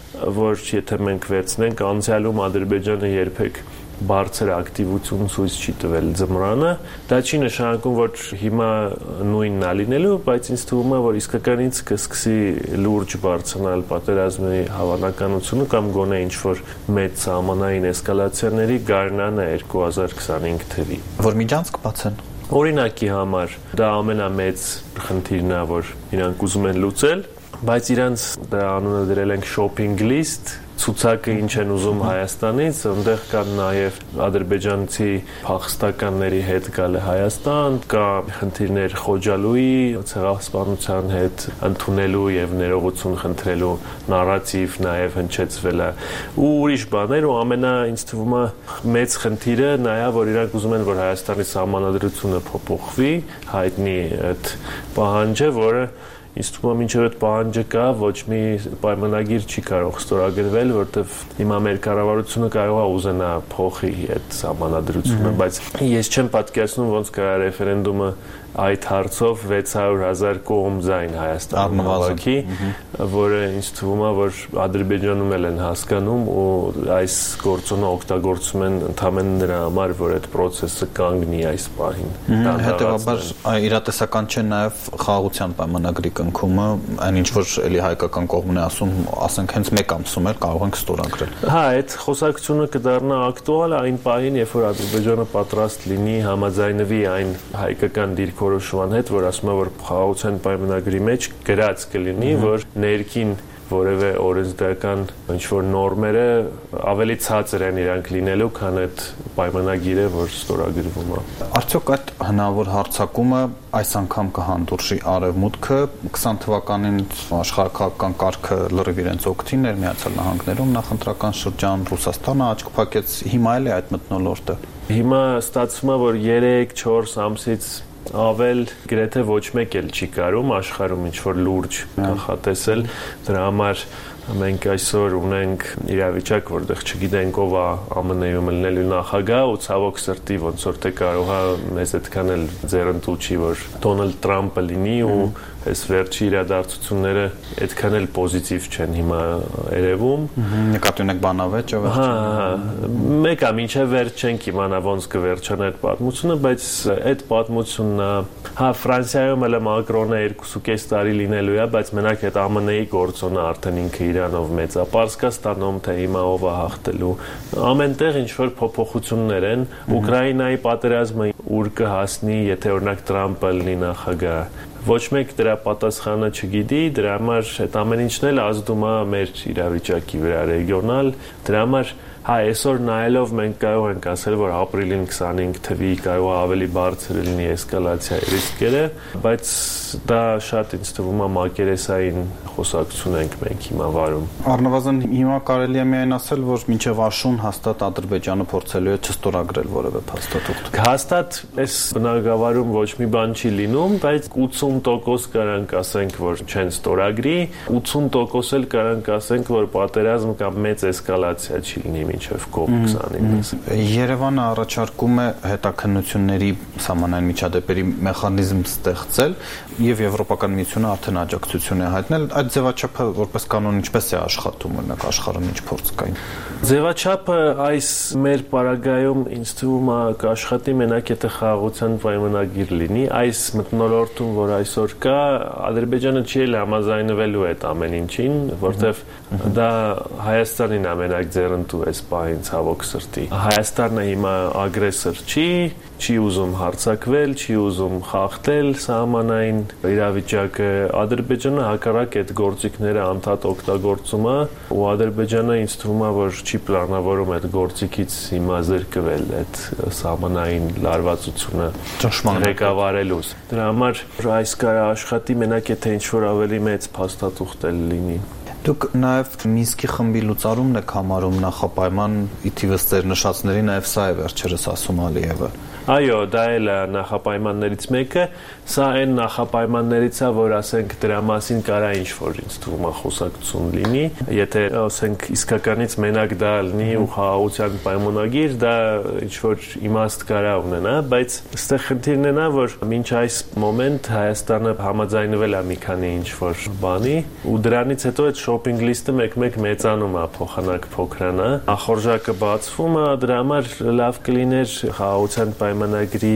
S3: որ եթե մենք վերցնենք անցյալում Ադրբեջանը երբեք բարձր ակտիվություն ցույց չի տվել ձմռանը, դա չի նշանակում, որ հիմա նույնն է լինելու, բայց ինձ թվում է, որ իսկականից կսկսի լուրջ բարձրանալ պատերազմի հավանականությունը կամ գոնե ինչ-որ մեծ սահմանային էսկալացիաների գարնանը երկու հազար քսանհինգ թվի։
S9: Որ միջանց կբացեն։
S3: Օրինակի համար դա ամենամեծ խնդիրն է, որ իրանք ուզում են լուծել, բայց իրանց դա անունը դրել ենք shopping list, ցուցակը ինչ են ուզում Հայաստանից, այնտեղ կան նաև ադրբեջանցի փախստականների հետ գալը Հայաստան, կա խնդիրներ Խոջալուի ցեղասպանության հետ ընդունելու եւ ներողություն խնդրելու նարատիվ նաև հնչեցվել է ու ուրիշ բաներ ու ամենա ինձ թվում է մեծ խնդիրը նա է որ իրանք ուզում են որ Հայաստանի սահմանադրությունը փոփոխվի, հայտնի այդ պահանջը, որը Ինձ թվում է մինչև այդ պահանջը կա, ոչ մի պայմանագիր չի կարող ստորագրվել, որտեղ հիմա մեր կառավարությունը կարող է ուզենա փոխի այդ սահմանադրությունը, բայց ես չեմ պատկերացնում ոնց կարա ռեֆերենդումը այդ հարցով վեց հարյուր հազար կողմ ձայն Հայաստանի հավաքի, որը ինձ թվում է, որ Ադրբեջանում էլ են հասկանում ու այս գործոնը օգտագործում են ընդհանրապես նրա համար, որ այդ process-ը կանգնի այս պահին։
S9: Հետևաբար իրատեսական չէ նաև խաղաղության պայմանագրի կնքումը, այն ինչ որ էլի հայկական կողմն է ասում, ասենք հենց մեկ ամսում էլ կարող ենք ստորագրել։
S3: Հա, այդ խոսակցությունը կդառնա ակտուալ այն պահին, երբ որ Ադրբեջանը պատրաստ լինի համաձայնվի այն հայկական դիրքորոշման հետ, որ ասում է, որ խաղաղության պայմանագրի մեջ գրած կլինի, որ ներքին որևէ օրենսդրական ինչ-որ նորմերը ավելի ցածր են իրանք լինելու, քան այդ պայմանագիրը, որ ստորագրվում է։
S9: Արդյոք այդ հնարավոր հարձակումը այս անգամ կհանդուրժի Արևմուտքը քսան թվականին աշխարհակաղակական կարգը լրիվ իրենց օգտին էր Միացյալ Նահանգներում նախընտրական շրջան, Ռուսաստանը աչք փակեց, հիմա էլ է այդ մթնոլորտը։
S3: Հիմա ստացվում է, որ երեք-չորս ամսից ավել գրեթե ոչ մեկ էլ չի կարում աշխարհում ինչ-որ լուրջ նախատեսել, դրա համար մենք այսօր ունենք իրավիճակ, որտեղ չգիտենք ով է Α M N-ում լինելու նախագահ ու ցավոք սրտի ոնց որ թե կարող է մեզ այդքան էլ ձեռնտու չի, որ Դոնալդ Թրամփը լինի ու այս վերջի իրադարձությունները այդքան էլ պոզիտիվ չեն հիմա երևում։
S9: Նկատի ունեք բանավեճը վերջը։
S3: Հա, մեկը մինչև վերջ չենք իմանա ոնց կվերջանա այդ պատմությունը, բայց այդ պատմությունն հա Ֆրանսիայում էլ Մակրոնը երկուսուկես տարի լինելու է, բայց մենակ այդ Α M N-ի գործոնը արդեն ինքը Իրանով մեծ է, Պարսկաստանում թե հիմա ով է հաղթելու։ Ամենտեղ ինչ որ փոփոխություններ են, Ուկրաինայի պատերազմը ուր կհասնի, եթե օրինակ Թրամփը լինի նախագահ։ Ոչ մեկ դրա պատասխանը չգիտի, դրա համար այդ ամեն ինչն էլ ազդում է մեր իրավիճակի վրա ռեգիոնալ, դրա համար հա այսօր նայելով մենք կարող ենք ասել, որ ապրիլին քսանհինգ թվի կարող է ավելի բարձր լինի էսկալացիայի ռիսկերը, բայց դա շատ ինձ թվում է մակերեսային խոսակցություն ենք մենք հիմա վարում։
S9: Առնվազն հիմա կարելի է միայն ասել, որ մինչև աշուն հաստատ Ադրբեջանը փորձելու է չստորագրել որևէ փաստաթուղթ։
S3: Հաստատ այս բնագավառում ոչ մի բան չի լինում, բայց ութսուն տոկոս կարանք ասենք, որ չեն ստորագրի, ութսուն տոկոս էլ կարանք ասենք, որ պատերազմ կամ մեծ էսկալացիա չի լինի մինչև կոպ քսանինը։
S9: Երևանը առաջարկում է հետաքննությունների սահմանային միջադեպերի մեխանիզմ ստեղծել եւ Եվրոպական միությունը արդեն աջակցություն է հայտնել։ Այդ ձևաչափը որպես կանոն ինչպես է աշխատում, օրինակ աշխարհում ինչ փորձ կային։
S3: Ձևաչափը այս մեր պարագայում ինձ թվում է կաշխատի մենակ եթե խաղաղության պայմանագիր լինի, այս մթնոլորտում, որ այսօր կա, Ադրբեջանը չի էլ համաձայնվելու այդ ամեն ինչին, որտեվ դա Հայաստանին ամենակ ձեռնտու այս պահին ցավոք սրտի։ Հայաստանը հիմա ագրեսոր չի, չի ուզում հարձակվել, չի ուզում խախտել սահմանային իրավիճակը, Ադրբեջանը հակառակ այդ գործիքները անդադ օգտագործում է ու Ադրբեջանը ինձ թվում է, որ չի պլանավորում այդ գործիքից հիմա զրկվել այդ սահմանային լարվածությունը ղեկավարելու։ Դրա համար այս կարա աշխատի մենակ եթե ինչ-որ ավելի մեծ փաստաթուղթ լինի։
S9: Դուք նաև Մինսկի խմբի լուծարումն եք համարում նախապայման, ի թիվս ձեր նշածների, նաև սա է վերջերս ասում Ալիևը։
S3: Այո, դա էլ է նախապայմաններից մեկը, սա այն նախապայմաններից է, որ ասենք դրա մասին կարա ինչ-որ ինձ թվում է խոսակցություն լինի, եթե ասենք իսկականից մենակ դա լինի ու խաղաղության պայմանագիր, դա ինչ-որ իմաստ կարա ունենա, բայց այստեղ խնդիրն է նա, որ մինչ այս մոմենտ Հայաստանը համաձայնվել է մի քանի ինչ-որ բանի ու դրանից հետո այդ shopping list-ը մեկ-մեկ մեծանում է, փոխանակ փոքրանա, ախորժակը բացվում է, դրա համար լավ կլիներ խաղաղության պայմանագրի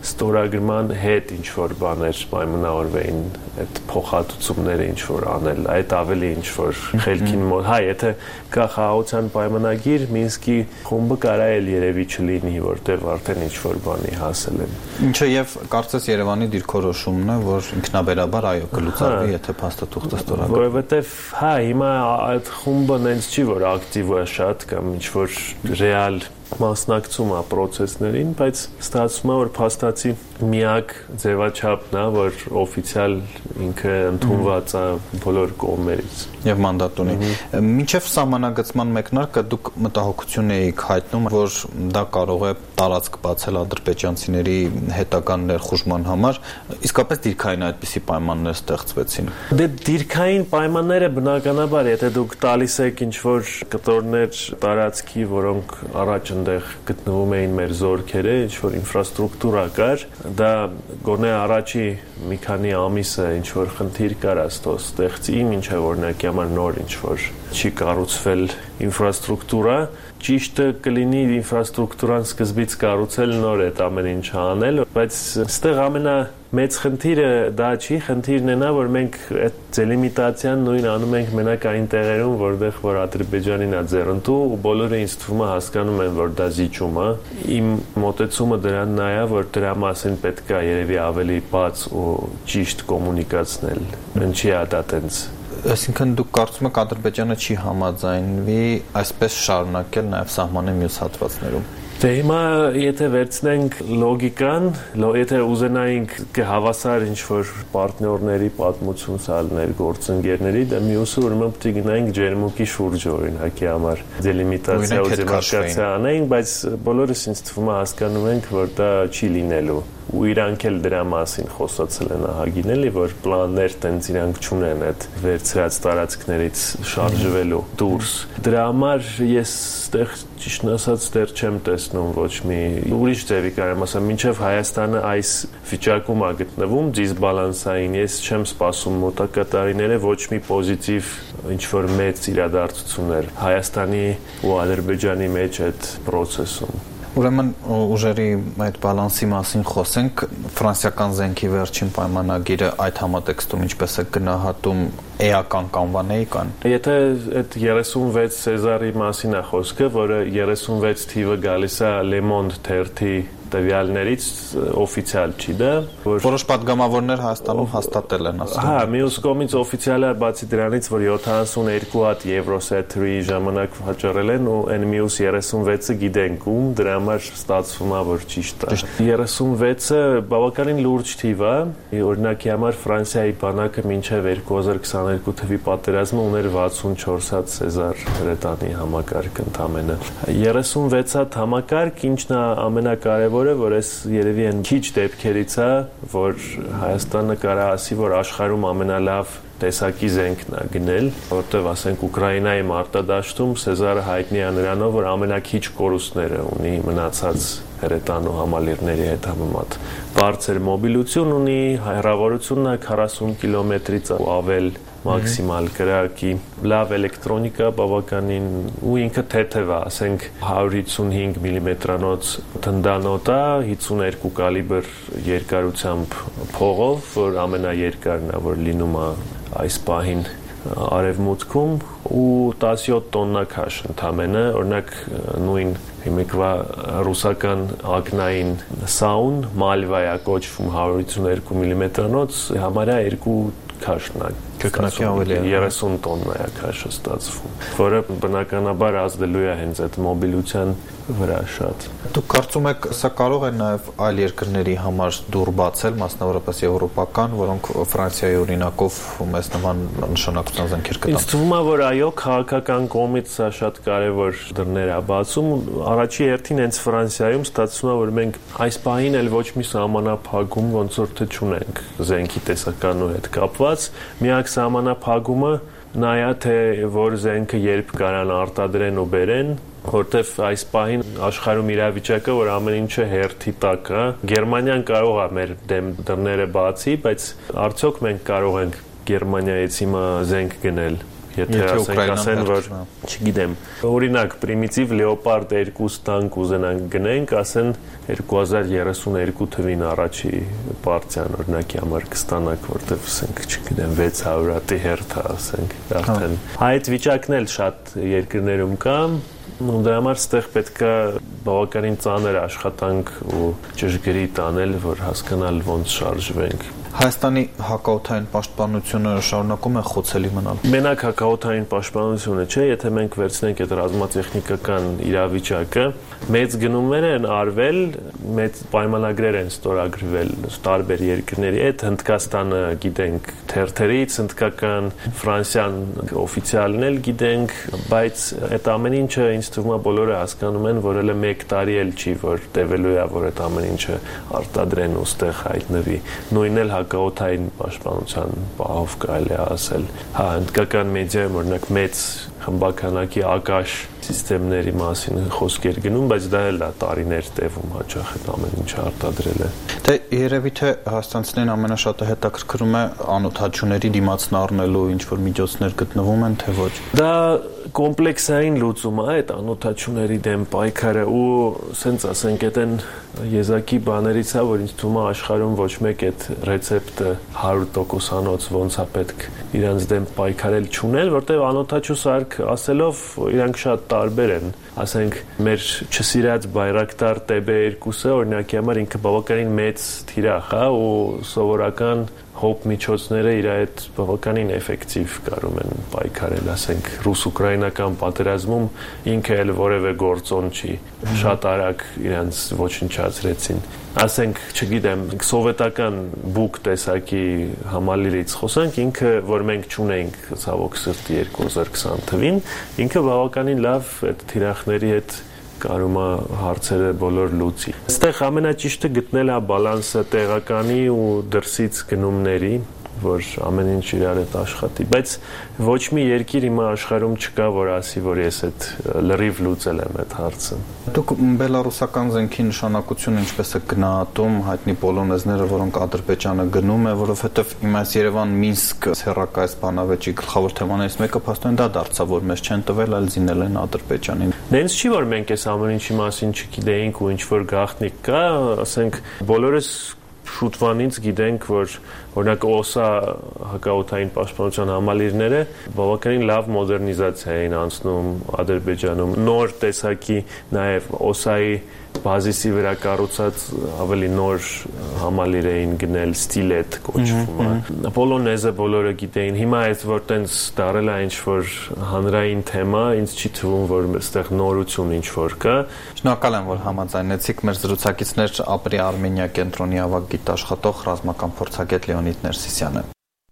S3: ստորագրման հետ ինչ որ բաներ պայմանավորվեին այդ փոխհատուցումները ինչ որ անել, այդ ավելի ինչ որ խելքին մոտ, հա, եթե կա խաղաղության պայմանագիր, Մինսկի խումբը կարա էլ երևի չլինի, որտեղ արդեն ինչ որ բանի հասել են։
S9: Ինչը եւ կարծես Երևանի դիրքորոշումն է, որ ինքնաբերաբար այո կլուծարվի, եթե փաստաթուղթը ստորագրվի։
S3: Որովհետեւ հա, հիմա այդ խումբը նենց չի որ ակտիվ է շատ կամ ինչ որ ռեալ մասնակցում է process-ներին, բայց ստացվում է որ փաստացի միակ ձևաչափն է, որ օֆիցիալ ինքը ընդունված է բոլոր կողմերից
S9: եւ մանդատ ունի։ Մինչեւ սահմանագծման մեկնարկը դուք մտահոգություն եք հայտնում, որ դա կարող է տարածք բացել ադրբեջանցիների հետագան ներխուժման համար, իսկապես դիրքային այդպիսի պայմաններ ստեղծվեցին։
S3: Դե դիրքային պայմանները բնականաբար, եթե դուք տալիս եք ինչ որ կտորներ տարածքի, որոնք առաջ այնտեղ գտնվում էին մեր զորքերը, ինչ որ ինֆրաստրուկտուրա կար, դա գոնե առաջի մի քանի ամիսը ինչ որ խնդիր կար աստո ստեղծի, ինչը օրինակի համար նոր ինչ որ չի կառուցվել ինֆրաստրուկտուրա, ճիշտը կլինի ինֆրաստրուկտուրան սկզբից կառուցել նոր այդ ամեն ինչը անել, բայց այստեղ ամենամեծ խնդիրը դա չի, խնդիրն է նա, որ մենք այդ դելիմիտացիան նույն անում ենք մենակ այն տեղերում, որտեղ որ Ադրբեջանին է ձեռնտու, ու բոլորը ինձ թվում է հասկանում են, որ դա զիջում է։ Իմ մոտեցումը դրան նա է, որ դրա մասին պետք է երևի ավելի բաց ու ճիշտ կոմունիկացնել։ Ինչի է դա տենց։
S9: Այսինքն դուք կարծում եք Ադրբեջանը չի համաձայնվի այսպես շարունակել նաև սահմանի մյուս հատվածներում։
S3: Դե հիմա եթե վերցնենք լոգիկան, եթե ուզենայինք հավասար ինչ-որ պարտներների պատմություն սալներ գործընկերների, դա մյուսը ուրեմն պետք է գնայինք ջերմուկի շուրջը օրինակի համար դելիմիտացիա ու դեմարկացիա անենք, բայց բոլորս ինձ թվում է հասկանում ենք, որ դա չի լինելու։ Ու իրանք էլ դրա մասին խոսացել են ահագին էլի, որ պլաններ տենց իրանք չունեն այդ վերցրած տարածքներից շարժվելու դուրս։ Դրա համար ես այդտեղ ճիշտ ասած դեռ չեմ տեսնում ոչ մի ուրիշ ձևի կարեմ ասեմ, մինչև Հայաստանը այս վիճակում է գտնվում դիսբալանսային, ես չեմ սպասում մոտակա տարիները ոչ մի պոզիտիվ ինչ որ մեծ իրադարձություններ Հայաստանի ու Ադրբեջանի մեջ այդ process-ում։
S9: Ուրեմն ուժերի այդ բալանսի մասին խոսենք, ֆրանսիական զենքի վերջին պայմանագիրը այդ համատեքստում ինչպես է գնահատում էական կանվաների կան։
S3: Եթե այդ երեսունվեց Սեզարի մասին է խոսքը, որը երեսունվեց թիվը գալիս է Le Monde թերթի տվյալներից օֆիցիալ չի դա, որ
S9: որոշ падգամավորներ Հայաստանում հաստատել են ասում։
S3: Հա, մյուս կողմից օֆիցիալը բացի դրանից, որ յոթանասունհինգ հատ Եվրոսեթրի ժամանակ վաճառել են ու այն մյուս երեսունվեցը գիտենք ում, դրա համար ստացվում է, որ ճիշտ է։ երեսունվեցը բավականին լուրջ թիվ է, օրինակի համար Ֆրանսիայի բանակը մինչև երկու հազար քսաներկու թվականի պատերազմը ուներ վաթսունչորս հատ Սեզար հրետանի համակարգ ընդամենը։ երեսունվեց հատ համակարգ, ինչն է ամենակարևորը, որ այս երևի են քիչ դեպքերից է, որ Հայաստանը կարա ասի, որ աշխարհում ամենալավ տեսակի զենքն է գնել, որտեղ ասենք Ուկրաինայի մարտադաշտում Սեզարը հայտնի է նրանով, որ ամենակիչ կորուստները ունի մնացած հրետանու համալիրների հետ համեմատ։ Բարձր մոբիլություն ունի, հեռավորությունն է քառասուն կիլոմետրից ու ավել մաքսիմալ կրակի, լավ էլեկտրոնիկա բավականին ու ինքը թեթև է, ասենք հարյուր հիսունհինգ միլիմետրանոց թնդանոտ է, հիսունհինգ կալիբր երկարությամբ փողով, որ ամենաերկարն է, որ լինում է այս պահին արևմուտքում ու տասնյոթ տոննա քաշ ընդամենը, օրինակ նույն հիմիկվա ռուսական ակնային սաուն Մալվայա կոչվում հարյուր հիսունհինգ միլիմետրանոց, համարյա երկու քաշն է,
S9: կրկնակի ավելի
S3: երեսուն տոննա է քաշը ստացվում, որը բնականաբար ազդելու է հենց այդ մոբիլության վրա շատ։
S9: Դուք կարծում եք, սա կարող է նաև այլ երկրների համար դուռ բացել, մասնավորապես եվրոպական, որոնք Ֆրանսիայի օրինակով մեծ նման նշանակության զենքեր կտան։
S3: Ինձ թվում է, որ այո, քաղաքական կողմից սա շատ կարևոր դռներ է բացում։ Առաջի հերթին հենց Ֆրանսիայում ստացվում է, որ մենք այս պահին էլ ոչ մի սահմանափակում ոնց որ թե չունենք զենքի տեսականու հետ կապված։ Միակ սահմանափակումը նա է, թե որ զենքը երբ կարան արտադրեն ու բերեն, որտեվ այս պահին աշխարհում իրավիճակը, որ ամեն ինչը հերթի տակ է, Գերմանիան կարող է մեր դեմ դռները բացի, բայց արդյոք մենք կարող ենք Գերմանիայից հիմա զենք գնել։ Եթե ասենք ասեն, որ չգիտեմ, օրինակ պրիմիտիվ Leopard two տանկ ուզենան գնենք, ասեն two thousand thirty-two թվին առաջի պարտիան օրինակի համար կստանանք, որտեվ ասենք, չգիտեմ, six hundred հատի հերթ է, ասենք, արդեն։ Այդ վիճակն էլ շատ երկրներում կա, ու դրա համար ստեղ պետք է բավականին ծանր աշխատանք ու ճշգրիտ անել, որ հասկանալ ոնց շարժվենք։
S9: Հայաստանի հակաօդային պաշտպանությունը շարունակում է խոցելի մնալ։
S3: Մենակ հակաօդային պաշտպանությունը չէ, եթե մենք վերցնենք այդ ռազմատեխնիկական իրավիճակը, մեծ գնումներ են արվել, մեծ պայմանագրեր են ստորագրվել տարբեր երկրների հետ, Հնդկաստանը գիտենք թերթերից, հնդկական, Ֆրանսիան օֆիցիալն էլ գիտենք, բայց այդ ամեն ինչը ինձ թվում է բոլորը հասկանում են, որ էլ մեկ տարի էլ չի, որ տևելու է, որ այդ ամեն ինչը արտադրեն ու ստեղ հայտնվի։ Նույնն էլ հակաօդային պաշտպանության պահով կարելի է ասել։ Հա, հնդկական մեդիայում օրինակ մեծ խմբականակի ակաշ սիստեմների մասին խոսքեր գնում, բայց դա էլ է տարիներ տևում հաճախ այդ ամեն ինչը արտադրել է։
S9: Դե երևի թե հայաստանցիներին ամենաշատը հետաքրքրում է անօդաչուների դիմացն առնելու ինչ որ միջոցներ գտնվում են, թե ոչ։
S3: Դա կոմպլեքսային լուծում է այդ անօդաչուների դեմ պայքարը ու սենց ասենք այդեն եզակի բաներից է, որ ինձ թվում է աշխարհում ոչ մեկ այդ ռեցեպտը one hundred տոկոսանոց ոնց է պետք իրանց դեմ պայքարել չունել, որտեղ անօդաչու սարք ասելով իրանք շատ տարբեր են, ասենք մեր չսիրած Բայրակտար T B two-ը օրինակի համար ինքը բավականին մեծ թիրախ է ու սովորական հոп միջոցները իր այդ բավականին էֆեկտիվ կարում են պայքարել, ասենք ռուս-ուկրաինական պատերազմում ինքը էլ որևէ գործոն չի, շատ արագ իրանց ոչնչացրեցին։ Ասենք, չգիտեմ, սովետական բուկ տեսակի համալիրից խոսանք, ինքը, որ մենք չունենք ցավոք սրտի two thousand twenty թվին, ինքը բավականին լավ այդ թիրախների հետ կարում է հարցերը բոլոր լուծի։ Այստեղ ամենաճիշտը գտնել է բալանսը տեղականի ու դրսից գնումների, որ ամեն ինչ իրար հետ աշխատի, բայց ոչ մի երկիր հիմա աշխարհում չկա, որ ասի, որ ես այդ լրիվ լուծել եմ այդ հարցը։
S9: Դուք բելարուսական զենքի նշանակությունը ինչպես է գնահատում հայտնի պոլոնեզները, որոնք Ադրբեջանը գնում է, որովհետև հիմա այս Երևան-Մինսկ հեռակայց բանավեճի գլխավոր թեմաներից մեկը փաստորեն դա դարձավ, որ մեզ չեն տվել, այլ զինել են Ադրբեջանին։
S3: Նենց չի, որ մենք այս ամեն ինչի մասին չգիտեինք ու ինչ որ գաղտնիք կա, ասենք բոլորս շուտվանից գիտենք, որ օրինակ օսա հակաօդային պաշտպանության համալիրները բավականին լավ մոդեռնիզացիա էին անցնում Ադրբեջանում, նոր տեսակի նաև օսայի բազիսի վրա կառուցած ավելի նոր համալիր էին գնել, Ստիլետ կոչվում է։ Պոլոնեզը բոլորը գիտեին, հիմա այս որ տենց դարել է ինչ-որ հանրային թեմա, ինձ չի թվում, որ այստեղ նորություն ինչ-որ կա։
S9: Շնորհակալ եմ, որ համաձայնեցիք մեր զրուցակիցներ Ապրի Արմենիա կենտրոնի ավագ գիտաշխատող ռազմական փորձագետ Լեոնիդ Ներսիսյանը։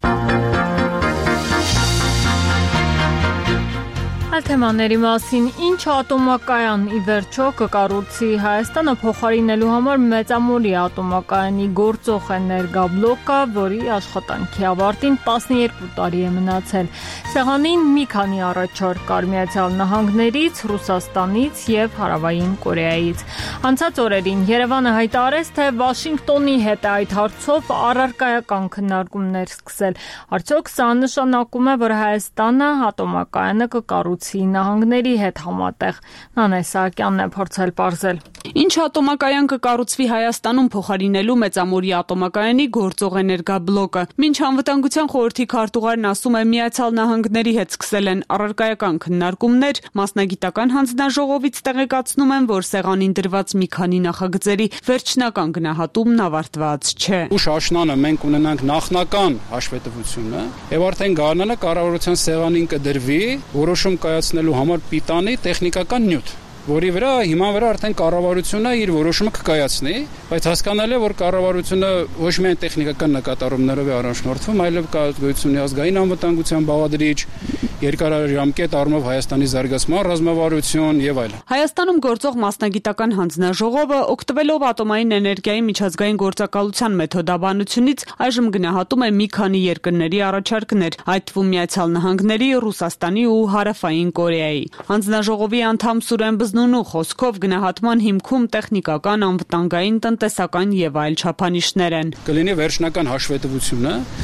S1: Այլ թեմաների մասին, ինչ ատոմակայան ի վերջո կկառուցի Հայաստանը փոխարինելու համար Մեծամորի ատոմակայանի գործող էներգաբլոկը, որի աշխատանքի ավարտին տասներկու տարի է մնացել։ Սեղանին մի քանի առաջարկ կար Միացյալ Նահանգներից, Ռուսաստանից եւ Հարավային Կորեայից։ Անցած օրերին Երևանը հայտարարեց, թե Վաշինգտոնի հետ է այդ հարցով առարկայական քննարկումներ սկսել։ Արդյոք սա նշանակում է, որ Հայաստանը ատոմակայանը կկառուցի նահանգների հետ համատեղ։ Նանե Սահակյանն է փորձել պարզել։
S10: Ինչ ատոմակայան կկառուցվի Հայաստանում փոխարինելու Մեծամորի ատոմակայանի գործող էներգաբլոկը։ Մինչ անվտանգության խորհրդի քարտուղարն ասում է Միացյալ Նահանգների հետ սկսել են առարկայական քննարկումներ, մասնագիտական հանձնաժողովից տեղեկացնում են, որ սեղանին դրված մի քանի նախագծերի վերջնական գնահատումն ավարտված չէ։
S11: Ուշ աշնանը մենք ունենանք նախնական հաշվետվությունը եւ արդեն գարնանը կառավարության սեղանին կդրվի որոշում կայացնելու համար պիտանի տեխնիկական նյութ, որի վրա հիմա վրա արդեն կառավարությունը իր որոշումը կկայացնի, բայց հասկանալի է, որ կառավարությունը ոչ միայն տեխնիկական նկատառումներով է առաջնորդվում, այլև կա գոյություն ազգային անվտանգության բաղադրիչ, երկարաժամկետ առումով Հայաստանի զարգացման ռազմավարություն եւ այլն։
S10: Հայաստանում գործող մասնագիտական հանձնաժողովը օգտվելով ատոմային էներգիայի միջազգային գործակալության մեթոդաբանությունից այժմ գնահատում է մի քանի երկրների առաջարկներ, այդ թվում Միացյալ Նահանգների, Ռուսաստանի ու Հարավային Կորեայի։ Հանձնաժողովի անդամ Սուրեն Բզնունու խոսքով գնահատման հիմքում տեխնիկական, անվտանգային, տնտեսական եւ այլ չափանիշներ են։
S11: Կլինի վերջնական հաշվետվությունը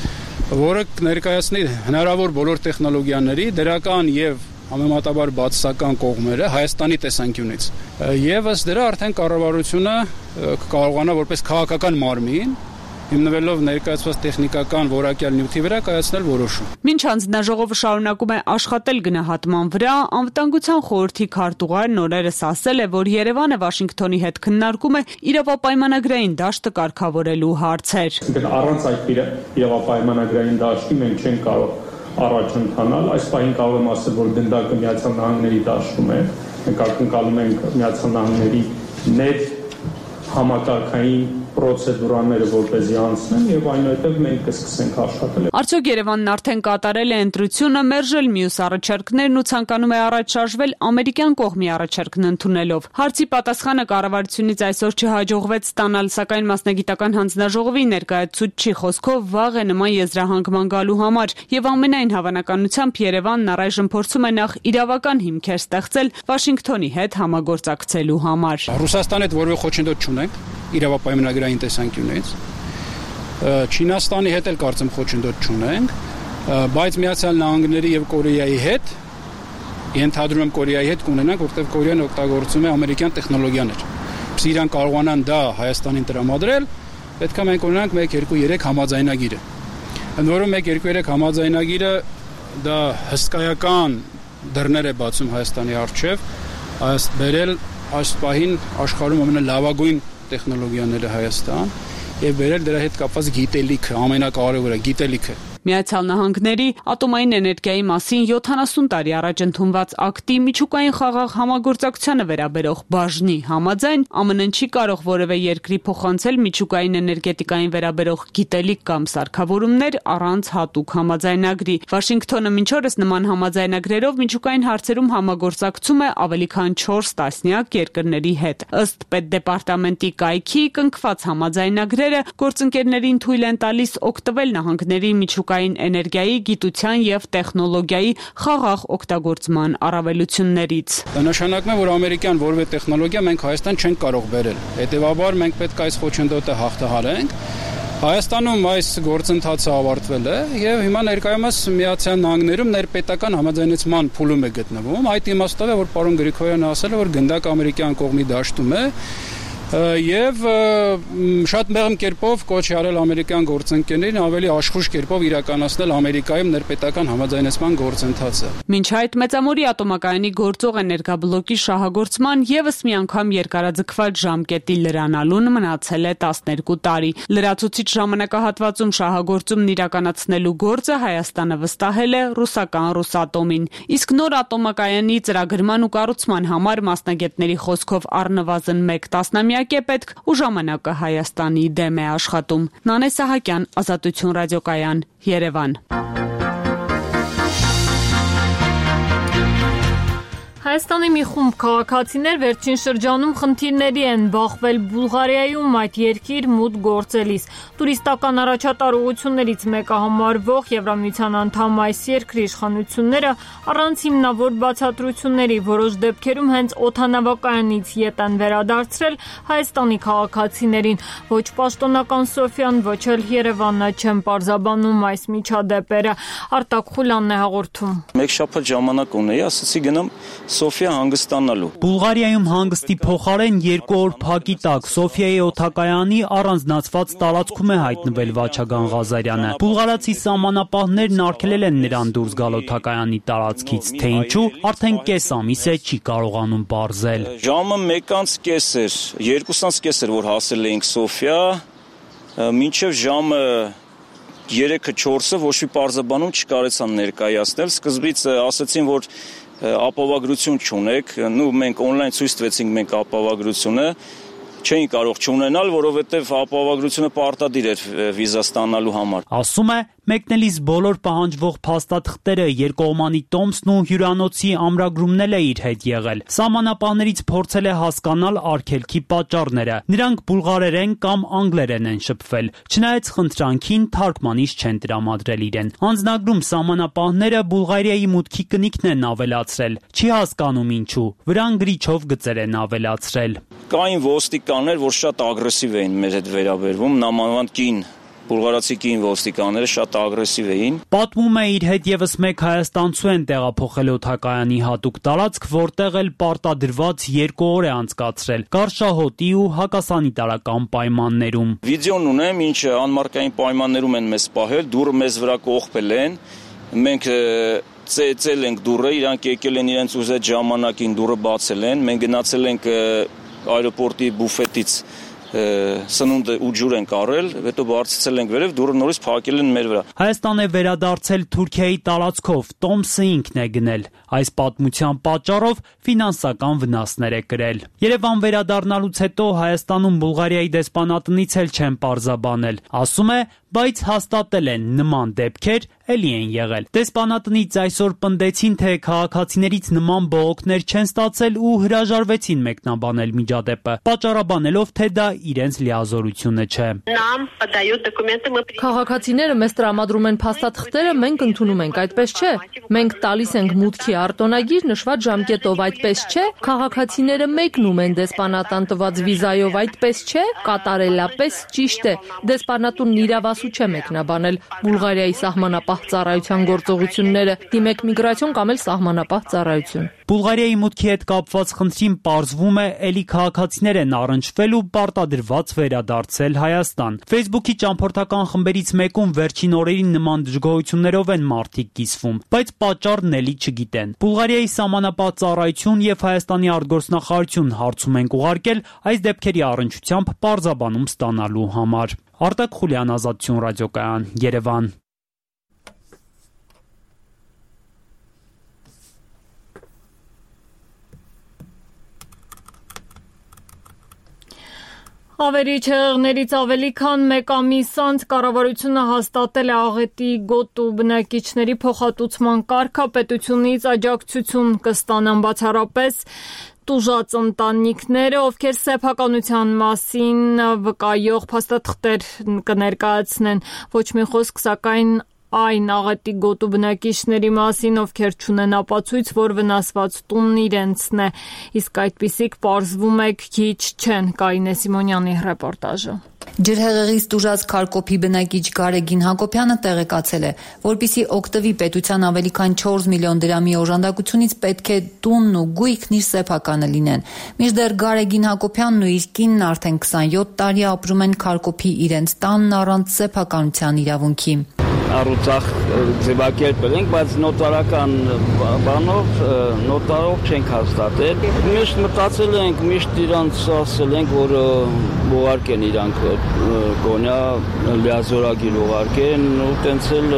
S11: որը ներկայացնի հնարավոր բոլոր տեխնոլոգիաների դրական եւ համեմատաբար բացասական կողմերը Հայաստանի տեսանկյունից։ Եվ ըստ դրա արդեն կառավարությունը կարողանա որպես քաղաքական մարմին հիմնվելով ներկայացված տեխնիկական որակյալ նյութի վրա կայացնել որոշում։
S10: Մինչ հանձնաժողովը շարունակում է աշխատել գնահատման վրա, անվտանգության խորհրդի քարտուղարն օրերս ասել է, որ Երևանը Վաշինգտոնի հետ քննարկում է իրավապայմանագրային դաշտը կարգավորելու հարցեր։
S12: Առանց այդ իրավապայմանագրային դաշտի մենք չենք կարող առաջ ընթանալ։ Այս պահին կարող եմ ասել, որ գնդակը Միացյալ Նահանգների դաշտում է։ Մենք ակնկալում ենք Միացյալ Նահանգների նետ համակարգային պրոցեդուրաները որպեսզի անցնեն եւ այնուհետեւ մենք կսկսենք աշխատել։
S10: Արդյոք Երևանն արդեն կատարել է ընտրությունը, մերժել մյուս առաջարկներն ու ցանկանում է առաջ շարժվել ամերիկյան կողմի առաջարկն ընդունելով։ Հարցի պատասխանը կառավարությունից այսօր չհաջողվեց ստանալ, սակայն մասնագիտական հանձնաժողովի ներկայացուցչի խոսքով վաղ է նման եզրահանգման գալու համար եւ ամենայն հավանականությամբ Երևանն առայժմ փորձում է նախ իրավական հիմքեր ստեղծել Վաշինգտոնի հետ համագործակցելու համար։
S11: Ռուսաստանի հետ որևէ խոչընդոտ չունենք իրավապայմանագրային տեսանկյունից։ Չինաստանի հետ էլ կարծեմ խոչընդոտ չունենք, բայց Միացյալ Նահանգների եւ Կորեայի հետ ենթադրում եմ Կորեայի հետ կունենանք, որտեղ Կորեան օգտագործում է ամերիկյան տեխնոլոգիաներ։ Իսկ իրան կարողանան դա Հայաստանին տրամադրել, պետք է մենք ունենանք մեկ երկու երեք համաձայնագիրը։ Ընդ որում մեկ երկու երեք համաձայնագիրը դա հսկայական դռներ է բացում Հայաստանի առջև, այս բերել այս պահին աշխարհում ամենալավագույն տեխնոլոգիաները Հայաստան եւ բերել դրա հետ կապված գիտելիքը, ամենակարևորը գիտելիքը։
S10: Միացյալ Նահանգների ատոմային էներգիայի մասին յոթանասուն տարի առաջ ընդունված ակտի միջուկային խաղաղ համագործակցությանը վերաբերող բաժնի համաձայն ԱՄՆ-ն չի կարող որևէ երկրի փոխանցել միջուկային էներգետիկային վերաբերող գիտելիք կամ սարքավորումներ առանց հատուկ համաձայնագրի։ Վաշինգտոնը մինչ օրս նման համաձայնագրերով միջուկային հարցերում համագործակցում է ավելի քան չորս տասնյակ երկրների հետ։ Ըստ Պետդեպարտամենտի կայքի կնքված համաձայնագրերը գործընկերներին թույլ են տալիս օգտվել նահանգների միջուկային էներգիայի, գիտության եւ տեխնոլոգիայի խաղաղ օգտագործման առավելություններից։
S11: Դա նշանակում է, որ ամերիկյան որևէ տեխնոլոգիա մենք Հայաստան չենք կարող բերել։ Հետևաբար մենք պետք է այս խոչընդոտը հաղթահարենք։ Հայաստանում այս գործընթացը ավարտվել է եւ հիմա ներկայումս Միացյալ Նահանգներում ներպետական համաձայնեցման փուլում է գտնվում։ Այդ իմաստով է, որ պարոն Գրիգորյանը ասել է, որ գնդակ ամերիկյան կողմի դաշտում է եւ շատ մեղմ կերպով կոչ արել ամերիկյան գործընկերներին ավելի աշխույժ կերպով իրականացնել Ամերիկայում ներպետական համաձայնեցման գործընթացը։
S10: Մինչ այդ Մեծամորի ատոմակայանի գործող էներգաբլոկի շահագործման եւս մի անգամ երկարաձգված ժամկետի լրանալուն մնացել է տասներկու տարի։ Լրացուցիչ ժամանակահատվածում շահագործումն իրականացնելու գործը Հայաստանը վստահել է ռուսական Ռուսատոմին։ Իսկ նոր ատոմակայանի ծրագրման ու կառուցման համար մասնագետների խոսքով առնվազն մեկ տասնամյակ է պետք ու ժամանակը Հայաստանի դեմ է աշխատում։ Նանե Սահակյան, Ազատություն ռադիոկայան, Երևան։
S1: Հայաստանի մի խումբ քաղաքացիներ վերջին շրջանում խնդիրների են բախվել Բուլղարիայում այդ երկիր մուտք գործելիս։ Տուրիստական առաջատար ուղղություններից մեկը համարվող Եվրամիության անդամ այս երկրի իշխանությունները առանց հիմնավոր բացատրությունների որոշ դեպքերում հենց օդանավակայանից ետ են վերադարձրել Հայաստանի քաղաքացիներին։ Ոչ պաշտոնական Սոֆիան, ոչ էլ Երևանը չեն պարզաբանում այս միջադեպերը։ Արտակ Խուլյանն է հաղորդում։
S13: Մեկ շաբաթ ժամանակ ունեի, ասացի գնամ Սոֆիա հանգստանալու։
S4: Բուլղարիայում հանգստի փոխարեն երկու օր փակի տակ Սոֆիայի օդակայանի առանձնացված տարածքում է հայտնվել Վաչագան Ղազարյանը։ Բուլղարացի սահմանապահներն արգելել են նրան դուրս գալ օդակայանի տարածքից, թե ինչու արդեն կես ամիս է չի կարողանում պարզել։
S13: Ժամը մեկից կես էր, երկուսից կես էր, որ հասել էինք Սոֆիա, մինչև ժամը երեքը չորսը ոչ մի պարզաբանում չկարեցան ներկայացնել։ Սկզբից ասացին, որ ապավագրություն չունեք, նու մենք on-line ցույց տվեցինք մենք ապավագրությունը, չէին կարող չունենալ, որովհետև ապավագրությունը պարտադիր էր վիզա ստանալու համար։
S4: Ասում է, մեկնելիս բոլոր պահանջվող փաստաթղթերը, երկկողմանի տոմսն ու հյուրանոցի ամրագրումն էլ է իր հետ եղել։ Սահմանապահներից փորձել է հասկանալ արգելքի պատճառները։ Նրանք բուլղարերեն կամ անգլերեն են շփվել։ Չնայած խնդրանքին թարգմանիչ չեն տրամադրել իրեն։ Անձնագրում սահմանապահները Բուլղարիայի մուտքի կնիքն են ավելացրել։ Չի հասկանում ինչու։ Վրան գրիչով գծեր են ավելացրել։
S13: Կային ոստիկաններ, որ շատ ագրեսիվ էին մեր հետ վերաբերվում, նամանավանդ կին բուլղարացի կին ոստիկանները շատ ագրեսիվ էին։
S4: Պատմում է իր հետ եւս մեկ հայաստանցու են տեղափոխել օդակայանի հատուկ տարածք, որտեղ էլ պարտադրված երկու օր է անցկացրել կարշահոտի ու հակասանիտարական պայմաններում։
S13: Վիդեոն ունեմ, ինչը անմարկային պայմաններում են մեզ պահել, դուրը մեզ վրա կողպել են։ Մենք ծեծել ենք դուրը, իրանք եկել են իրենց ուզած ժամանակին դուրը բացել են։ Մենք գնացել ենք այրոպորտի բուֆետից սնունդ ու ջուր ենք առել, հետո բարձրացել ենք վերև, դուրը նորից փակել են մեր վրա։
S4: Հայաստան է վերադարձել Թուրքիայի տարածքով, Տոմսը ինքն է գնել։ Այս պատմության պատճառով ֆինանսական վնասներ է կրել։ Երևան վերադառնալուց հետո Հայաստանում Բուլղարիայի դեսպանատնից էլ չեն պարզաբանել։ Ասում է, բայց հաստատել են նման դեպքեր էլի են եղել։ Դեսպանատնից այսօր պնդեցին, թե քաղաքացիներից նման բողոքներ չեն ստացել ու հրաժարվեցին մեկնաբանել միջադեպը, պատճառաբանելով, թե դա իրենց լիազորությունը չէ։
S6: Քաղաքացիները մեզ տրամադրում են փաստաթղթերը, մենք ընդունում ենք, այդպես չէ։ Մենք տալիս ենք մուտքի արտոնագիր նշված ժամկետով, այդպես չէ։ Քաղաքացիները մեկնում են դեսպանատան տված վիզայով, այդպես չէ։ Կատարելապես ճիշտ է։ Դեսպանատունն իրավասու չէ մեկնաբանել Բուլղարիայի սահմանապահ ծառայության գործողությունները, դիմեք միգրացիոն կամ էլ սահմանապահ ծառայություն։
S4: Բուլղարիայի մուտքի հետ կապված խնդրին պարզվում է, էլի քաղաքացիներ են առնչվել ու պարտադրված վերադարձել Հայաստան։ Facebook-ի ճամփորդական խմբերից մեկում վերջին օրերին նման դժգոհություններով են մարդիկ կիսվում, բայց պատճառն էլի չգիտեն։ Բուլղարիայի սահմանապահ ծառայություն եւ Հայաստանի արտգործնախարարություն հարցում են ուղարկել այս դեպքերի առնչությամբ պարզաբանում ստանալու համար։ Արտակ Խուլյան, Ազատություն ռադիոկայան, Երևան։
S1: Ավերիչ հեղեղներից ավելի քան մեկ ամիս անց կառավարությունը հաստատել է աղետի գոտու բնակիչների փոխհատուցման կարգը, պետությունից աջակցություն կստանան բացառապես տուժած ընտանիքները, ովքեր սեփականության մասին վկայող փաստաթղթեր կներկայացնեն։ Ոչ մի խոսք, սակայն այն աղետի գոտու բնակիչների մասին, ովքեր չունեն ապացույց, որ վնասված տունն իրենցն է, իսկ այդպիսիք պարզվում է քիչ չեն։ Կարինե Սիմոնյանի ռեպորտաժը։
S14: Ջրհեղեղից տուժած Քարկոփի բնակիչ Գարեգին Հակոբյանը տեղեկացել է, որպիսի օգտվի պետության ավելի քան չորս միլիոն դրամի օժանդակությունից պետք է տունն ու գույքն իր սեփականը լինեն։ Մինչդեռ Գարեգին Հակոբյանն ու իր կինն արդեն քսանյոթ տարի ապրում են Քարկոփի իրենց տանն առանց սեփականության իրավունքի։
S15: Առուցախ ձևակերպել ենք, բայց նոտարական բանով, նոտարով չենք հաստատել։ Միշտ մտածել ենք, միշտ իրանց ասել ենք, որ ուղարկեն իրանք գոնյա լիազորագիր ուղարկեն, ու տենց էլ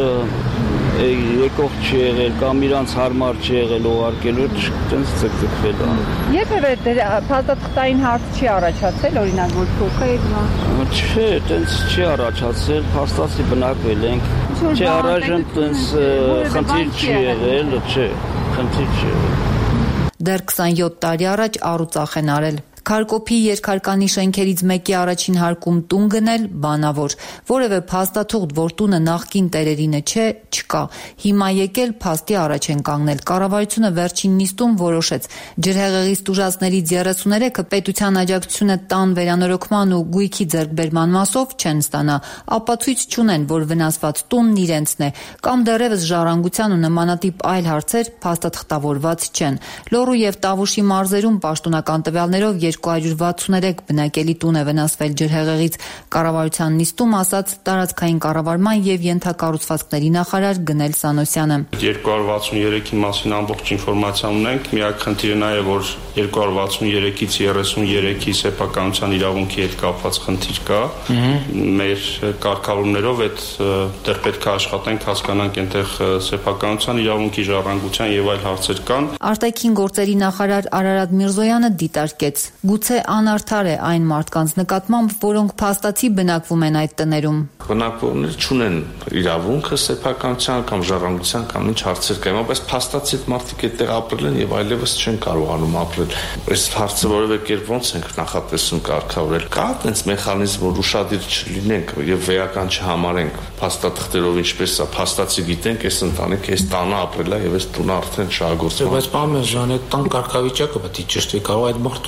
S15: եկող չի եղել, կամ իրանց հարմար չի եղել ուղարկելու, տենց ձգձգվել է։
S16: Երբևէ փաստաթղթային հարց չի առաջացել, օրինակ, որ փոխը եք։
S15: Չէ, տենց չի առաջացել, փաստացի բնակվել ենք։ Չէ, առայժմ տենց խնդիր չի եղել, չէ, խնդիր չի եղել։
S14: Դեռ քսանյոթ տարի առաջ առուցախ են արել։ Քարկոփի երկհարկանի շենքերից մեկի առաջին հարկում տուն գնել բանավոր, որևէ փաստաթուղթ, որ տունը նախկին տերերինը չէ, չկա։ Հիմա եկել փաստի առաջ են կանգնել։ Կառավարությունը վերջին նիստում որոշեց ջրհեղեղից տուժածներից երեսուներեքը պետության աջակցությունը տան վերանորոգման ու գույքի ձեռքբերման մասով չեն ստանա, ապացույց չունեն, որ վնասված տունն իրենցն է, կամ դեռևս ժառանգության ու նմանատիպ այլ հարցեր փաստաթղթավորված չեն։ Լոռու եւ Տավուշի մարզերում պաշտոնական տվյալներով երկու հարյուր վաթսուներեք բնակելի տուն է վնասվել ջրհեղեղից, կառավարության նիստում ասաց տարածքային կառավարման եւ ենթակառուցվածքների նախարար Գնել Սանոսյանը։
S17: երկու հարյուր վաթսուներեքի մասին ամբողջ ինֆորմացիա ունենք, միակ խնդիրը նա է, որ երկու հարյուր վաթսուներեքից երեսուներեքի սեփականության իրավունքի հետ կապված խնդիր կա։ Մեր կարգավորումներով այդ դեռ պետք է աշխատենք, հասկանանք այնտեղ սեփականության իրավունքի, ժառանգության եւ այլ հարցեր կան։
S14: Արտաքին գործերի նախարար Արարատ Միրզոյանը դիտարկեց. Գուցե անարդար է այն մարդկանց նկատմամբ, որոնք փաստացի բնակվում են այդ տներում։
S18: Բնակվողները չունեն իրավունքը սեփականության կամ ժառանգության կամ ինչ հարցեր կան, բայց փաստացի այդ մարդիկ այդտեղ ապրել են եւ այլևս չեն կարողանում ապրել։ Այս հարցը որևէ կերպ ոնց ենք նախատեսում կարգավորել։ Կա այնպես մեխանիզմ, որ ուշադիր չլինենք եւ վեական չհամարենք փաստաթղթերով ինչպես է, փաստացի գիտենք այս ընտանիքը այս տանը ապրել է եւ այս տունը արդեն շահագործվում է։
S19: Բայց պարոն Մերժան, այդ տան կարգավիճակը պետք է ճշտվի, կարող այդ մարդու տունն է,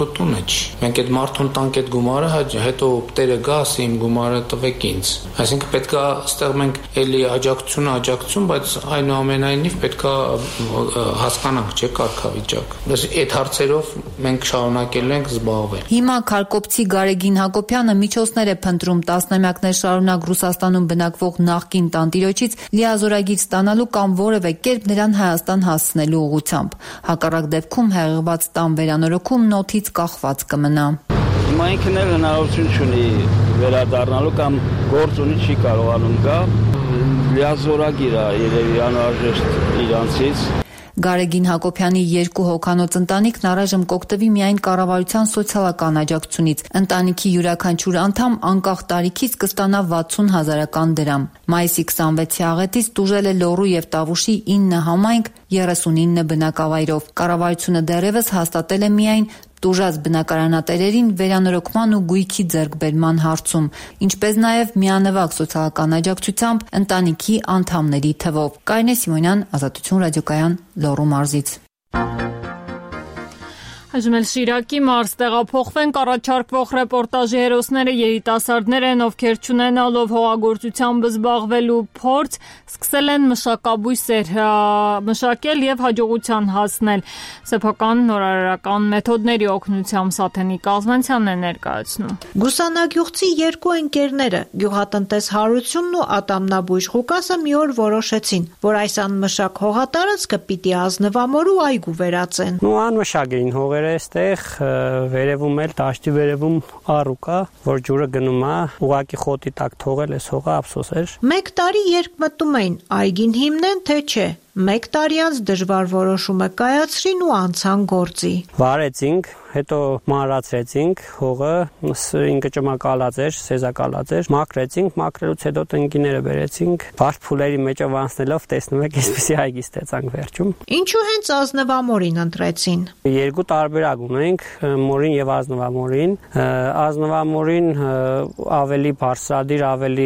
S19: մեջ։ Մենք այդ մարդուն տանք այդ գումարը, հետո տերը գա, ասի իմ գումարը տվեք ինձ։ Այսինքն պետք է ստեղ մենք էլի աջակցությունը աջակցություն, բայց այնուամենայնիվ պետք է հասկանանք, չէ՞, կարգավիճակ։ Բայց այդ հարցերով մենք շարունակելու ենք զբաղվել։
S14: Հիմա Քարկոպցի Գարեգին Հակոբյանը միջոցներ է փնտրում տասնամյակներ շարունակ Ռուսաստանում բնակվող նախկին տանտիրոջից լիազորագիր ստանալու կամ որևէ կերպ նրան Հայաստան հասցնելու ուղղությամբ։ Հակառակ դեպքում հեղեղված տան վերանորոգումն օդից կախված կմնա։
S15: Հիմա ինքն էլ հնարավորություն չունի վերադառնալու կամ գործ ունի չի կարողանում գա, լիազորագիր է երևի անհրաժեշտ իրանցից։
S14: Գարեգին Հակոբյանի երկու հոգանոց ընտանիքն առայժմ կօգտվի միայն կառավարության սոցիալական աջակցությունից։ Ընտանիքի յուրաքանչյուր անդամ անկախ տարիքից կստանա վաթսուն հազարական դրամ։ Մայիսի քսանվեցի աղետից տուժել է Լոռու եւ Տավուշի ինը համայնք երեսունինը բնակավայրով։ Կառավարությունը դեռևս հաստատել է միայն տուժած բնակարանատերերին վերանորոգման ու գույքի ձեռքբերման հարցում, ինչպես նաև միանվագ սոցիալական աջակցությամբ ընտանիքի անդամների թվով։ Կարինե Սիմոնյան, Ազատություն ռադիոկայան, Լոռու մարզից։
S1: Այժմ էլ Շիրակի մարզ տեղափոխվենք, առաջարկվող ռեպորտաժի հերոսները երիտասարդներ են, ովքեր չունենալով հողագործությամբ զբաղվելու փորձ, սկսել են մշակաբույսեր մշակել եւ հաջողության հասնել։ Սեփական նորարարական մեթոդների օգնությամբ Սաթենիկ Կազմանցյանն է ներկայացնում։
S20: Գուսանագյուղցի երկու ընկերները՝ գյուղատնտես Հարությունն ու Ատամնաբույժ Ղուկասը մի օր որոշեցին, որ այս անմշակ հողատարածքը պիտի ազնվամորու այգու վերածեն։
S21: Ու անմշակ էին հողերը այստեղ վերևում էլ դաշտի վերևում առու կա, որ ջուրը գնում է, ուղակի խոտի տակ թողել էս հողը ափսոս էր։
S20: Մեկ տարի երբ մտում էին այգին հիմնեն, թե չէ, մեկ տարի անց դժվար որոշումը կայացրին ու անցան գործի։
S21: Վարեցինք, հետո մանրացրեցինք հողը, ինքը ճմակալած էր, սեզակալած էր, մաքրեցինք, մաքրելուց հետո տնկիները բերեցինք, բարդ փուլերի մեջով անցնելով տեսնում եք այսպեսի այգի ստեցանք վերջում։
S20: Ինչու հենց ազնվամորին ընտրեցին։
S21: Երկու տարբերակ ունենք, մորին եւ ազնվամորին։ Ազնվամորին ավելի բարձրադիր, ավելի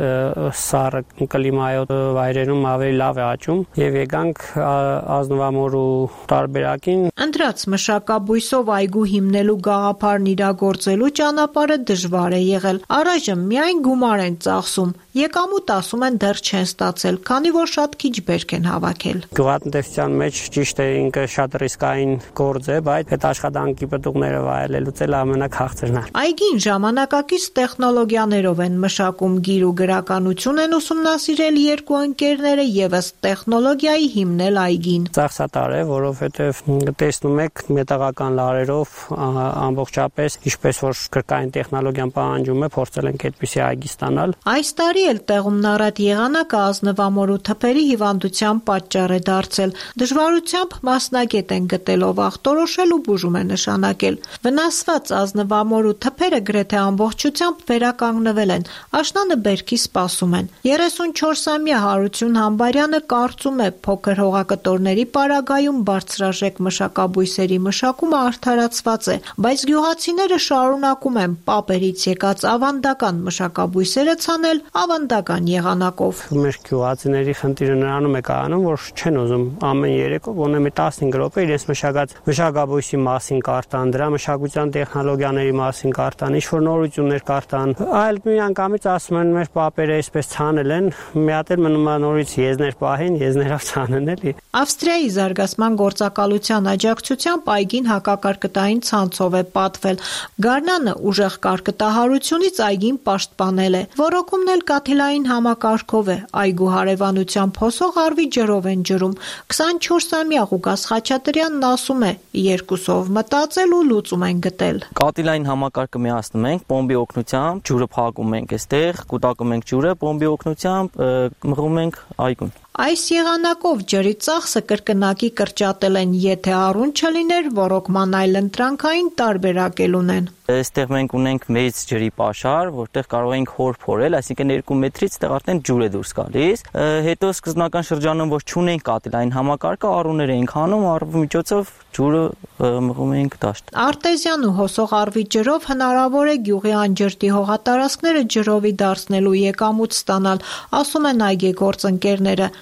S21: սառը կլիմայով վայրերում ավելի լավ է աճում եւ եկանք ազնվամորու տարբերակին։
S20: Ընտրած մշակաբույսով այգու հիմնելու գաղափարն իրագործելու ճանապարհը դժվար է եղել։ Առայժմ միայն գումար են ծախսում, եկամուտ ասում են դեռ չեն ստացել, քանի որ շատ քիչ բերք են հավաքել։
S21: Գյուղատնտեսության մեջ ճիշտ է ինքը շատ ռիսկային գործ է, բայց այդ աշխատանքի պտուղները վայելելուց էլ ամենաքաղցրն է։
S20: Այգին ժամանակակից տեխնոլոգիաներով են մշակում, գիր ու գրականություն են ուսումնասիրել երկու ընկերները եւ ըստ տեխնոլոգիայի հիմնել այգին։
S21: Ծախսատար է, որովհետեւ տեսնում եք մետաղական լարերով ամբողջապես ինչպես որ կրկային տեխնոլոգիան պահանջում է, փորձել ենք այդպիսի այգի ստանալ։
S20: Այս տարի էլ տեղումն առատ եղանակը ազնվամորու թփերի հիվանդության պատճառ է դարձել։ Դժվարությամբ մասնագետ են գտել, ով ախտորոշել ու բուժում է նշանակել։ Վնասված ազնվամորու թփերը գրեթե ամբողջությամբ վերականգնվել են, աշնանը բերքի սպասում են։ երեսունչորսամյա Հարություն Համբարյանը կարծում է, փոքր հողակտորների պարագայում բարձրաժեք մշակաբույսերի մշակումը արդարացված է, բայց գյուղացիները շարունակում են պապերից եկած ավանդական մշակաբույսերը ցանել ավանդական եղանակով։
S21: Մեր գյուղացիների խնդիրը նրանում է կայանում, որ չեն ուզում ամեն երեկո գոնե մի տասնհինգ րոպե իրենց մշակած մշակաբույսի մասին կարտան, դրա մշակության տեխնոլոգիաների մասին կարտան, ինչ-որ նորություններ կարտան։ Այլ միանգամից ասում են մեր պապերը այսպես ցանել են, մի հատ էլ մնում է նորից եզներ պահին, եզներով ցանեն էլի։
S20: Ավստրիայի զարգացման գործակալության աջակցությամբ այգին հակակարկտային ցանցով է պատվել։ Գարնանը ուժեղ կարկտահարությունից այգին պաշտպանել է։ Ռոկումն էլ կաթիլային համակարգով է, այգու հարևանությամբ հոսող արվի ջրով են ջրում։ քսանչորսամյա Ղուկաս Խաչատրյանն ասում է, երկուսով մտածել ու լուծում են գտել։
S22: Կաթիլային համակարգը միացնում ենք, պոմպի օգնությամբ ջուրը փակում ենք այստեղ, կուտակում ենք ջուրը, պոմպի օգնությամբ մղում ենք այգուն։
S20: Այս եղանակով ջրի ծախսը կրկնակի կրճատել են, եթե առուն չլիներ, ռոկման այլ ընտրանքային տարբերակել ունեն։
S22: Այստեղ մենք ունենք մեծ ջրի պաշար, որտեղ կարող ենք հոր փորել, այսինքն երկու մետրից այդտեղ արդեն ջուր է դուրս գալիս։ Հետո սկզբնական շրջանում որ չունենք կաթիլային համակարգը, առուներ ենք հանում, առվի միջոցով ջուրը մղում ենք դաշտ։
S20: Արտեզյան ու հոսող առվի ջրով հնարավոր է գյուղի անջրտի հողատարածքները ջրովի դարձնելու եկամուտ ստանալ, ասում են այգեգործ ընկերները։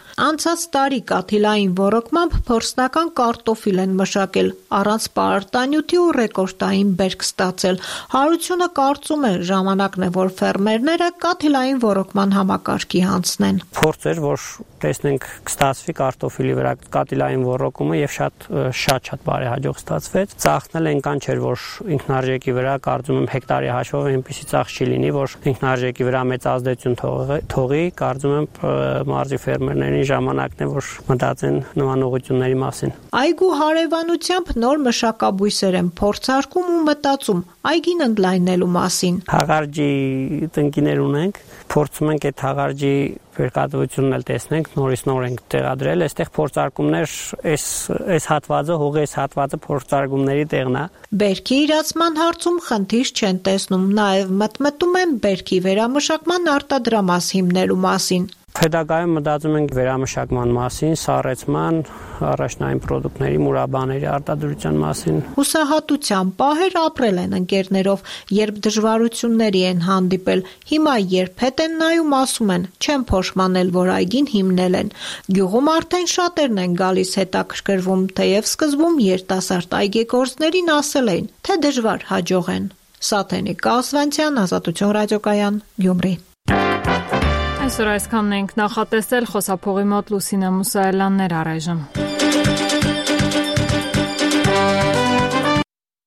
S20: Անցած տարի կաթիլային ոռոգմամբ փորձնական կարտոֆիլ են մշակել, առանց պարարտանյութի ու ռեկորդային բերք ստացել։ Հարությունը կարծում է ժամանակն է, որ ֆերմերները կաթիլային ոռոգման համակարգի հանձնեն։
S21: Փորձ էր, որ տեսնենք կստացվի կարտոֆիլի վրա կաթիլային ոռոգումը եւ շատ շատ շատ բարեհաջող ստացվեց։ Ծախսնել այնքան չէր, որ ինքնարժեքի վրա կարծում եմ հեկտարի հաշվով այնպեսի ծախս չի լինի, որ ինքնարժեքի վրա մեծ ազդեցություն թողի, կարծում եմ մարզի ֆերմերներին ժամանակն է, որ մտածեն նման ուղղությունների մասին։
S20: Այգու հարևանությամբ նոր մշակաբույսեր են փորձարկում ու մտածում այգին ընդլայնելու մասին։
S21: Հաղարջի տնկիներ ունենք, փորձում ենք այդ հաղարջի վերկատվությունն էլ տեսնենք, նորից նոր ենք տեղադրել, այստեղ փորձարկումներ, այս այս հատվածը, հողի այս հատվածը փորձարկումների տեղն է։
S20: Բերքի իրացման հարցում խնդիր չեն տեսնում, նաև մտմտում են բերքի վերամշակման արտադրամաս հիմնելու մասին։
S21: Հետագայում մտածում ենք վերամշակման մասին, սառեցման, առաջնային պրոդուկտների, մուրաբաների արտադրության մասին։
S20: Հուսահատության պահեր ապրել են ընկերներով, երբ դժվարությունների են հանդիպել։ Հիմա երբ հետ են նայում, ասում են, չեն փոշմանել, որ այգին հիմնել են։ Գյուղում արդեն շատերն են գալիս հետաքրքրվում, թեև սկզբում երիտասարդ այգեգործներին ասել էին, թե դժվար հաջող են։ Սաթենիկ Ասվանցյան, Ազատություն ռադիոկայան, Գյումրի։
S1: Այսօր այսքանն ենք նախատեսել, խոսափողի մոտ Լուսինե Մուսայելյաններ առայժմ։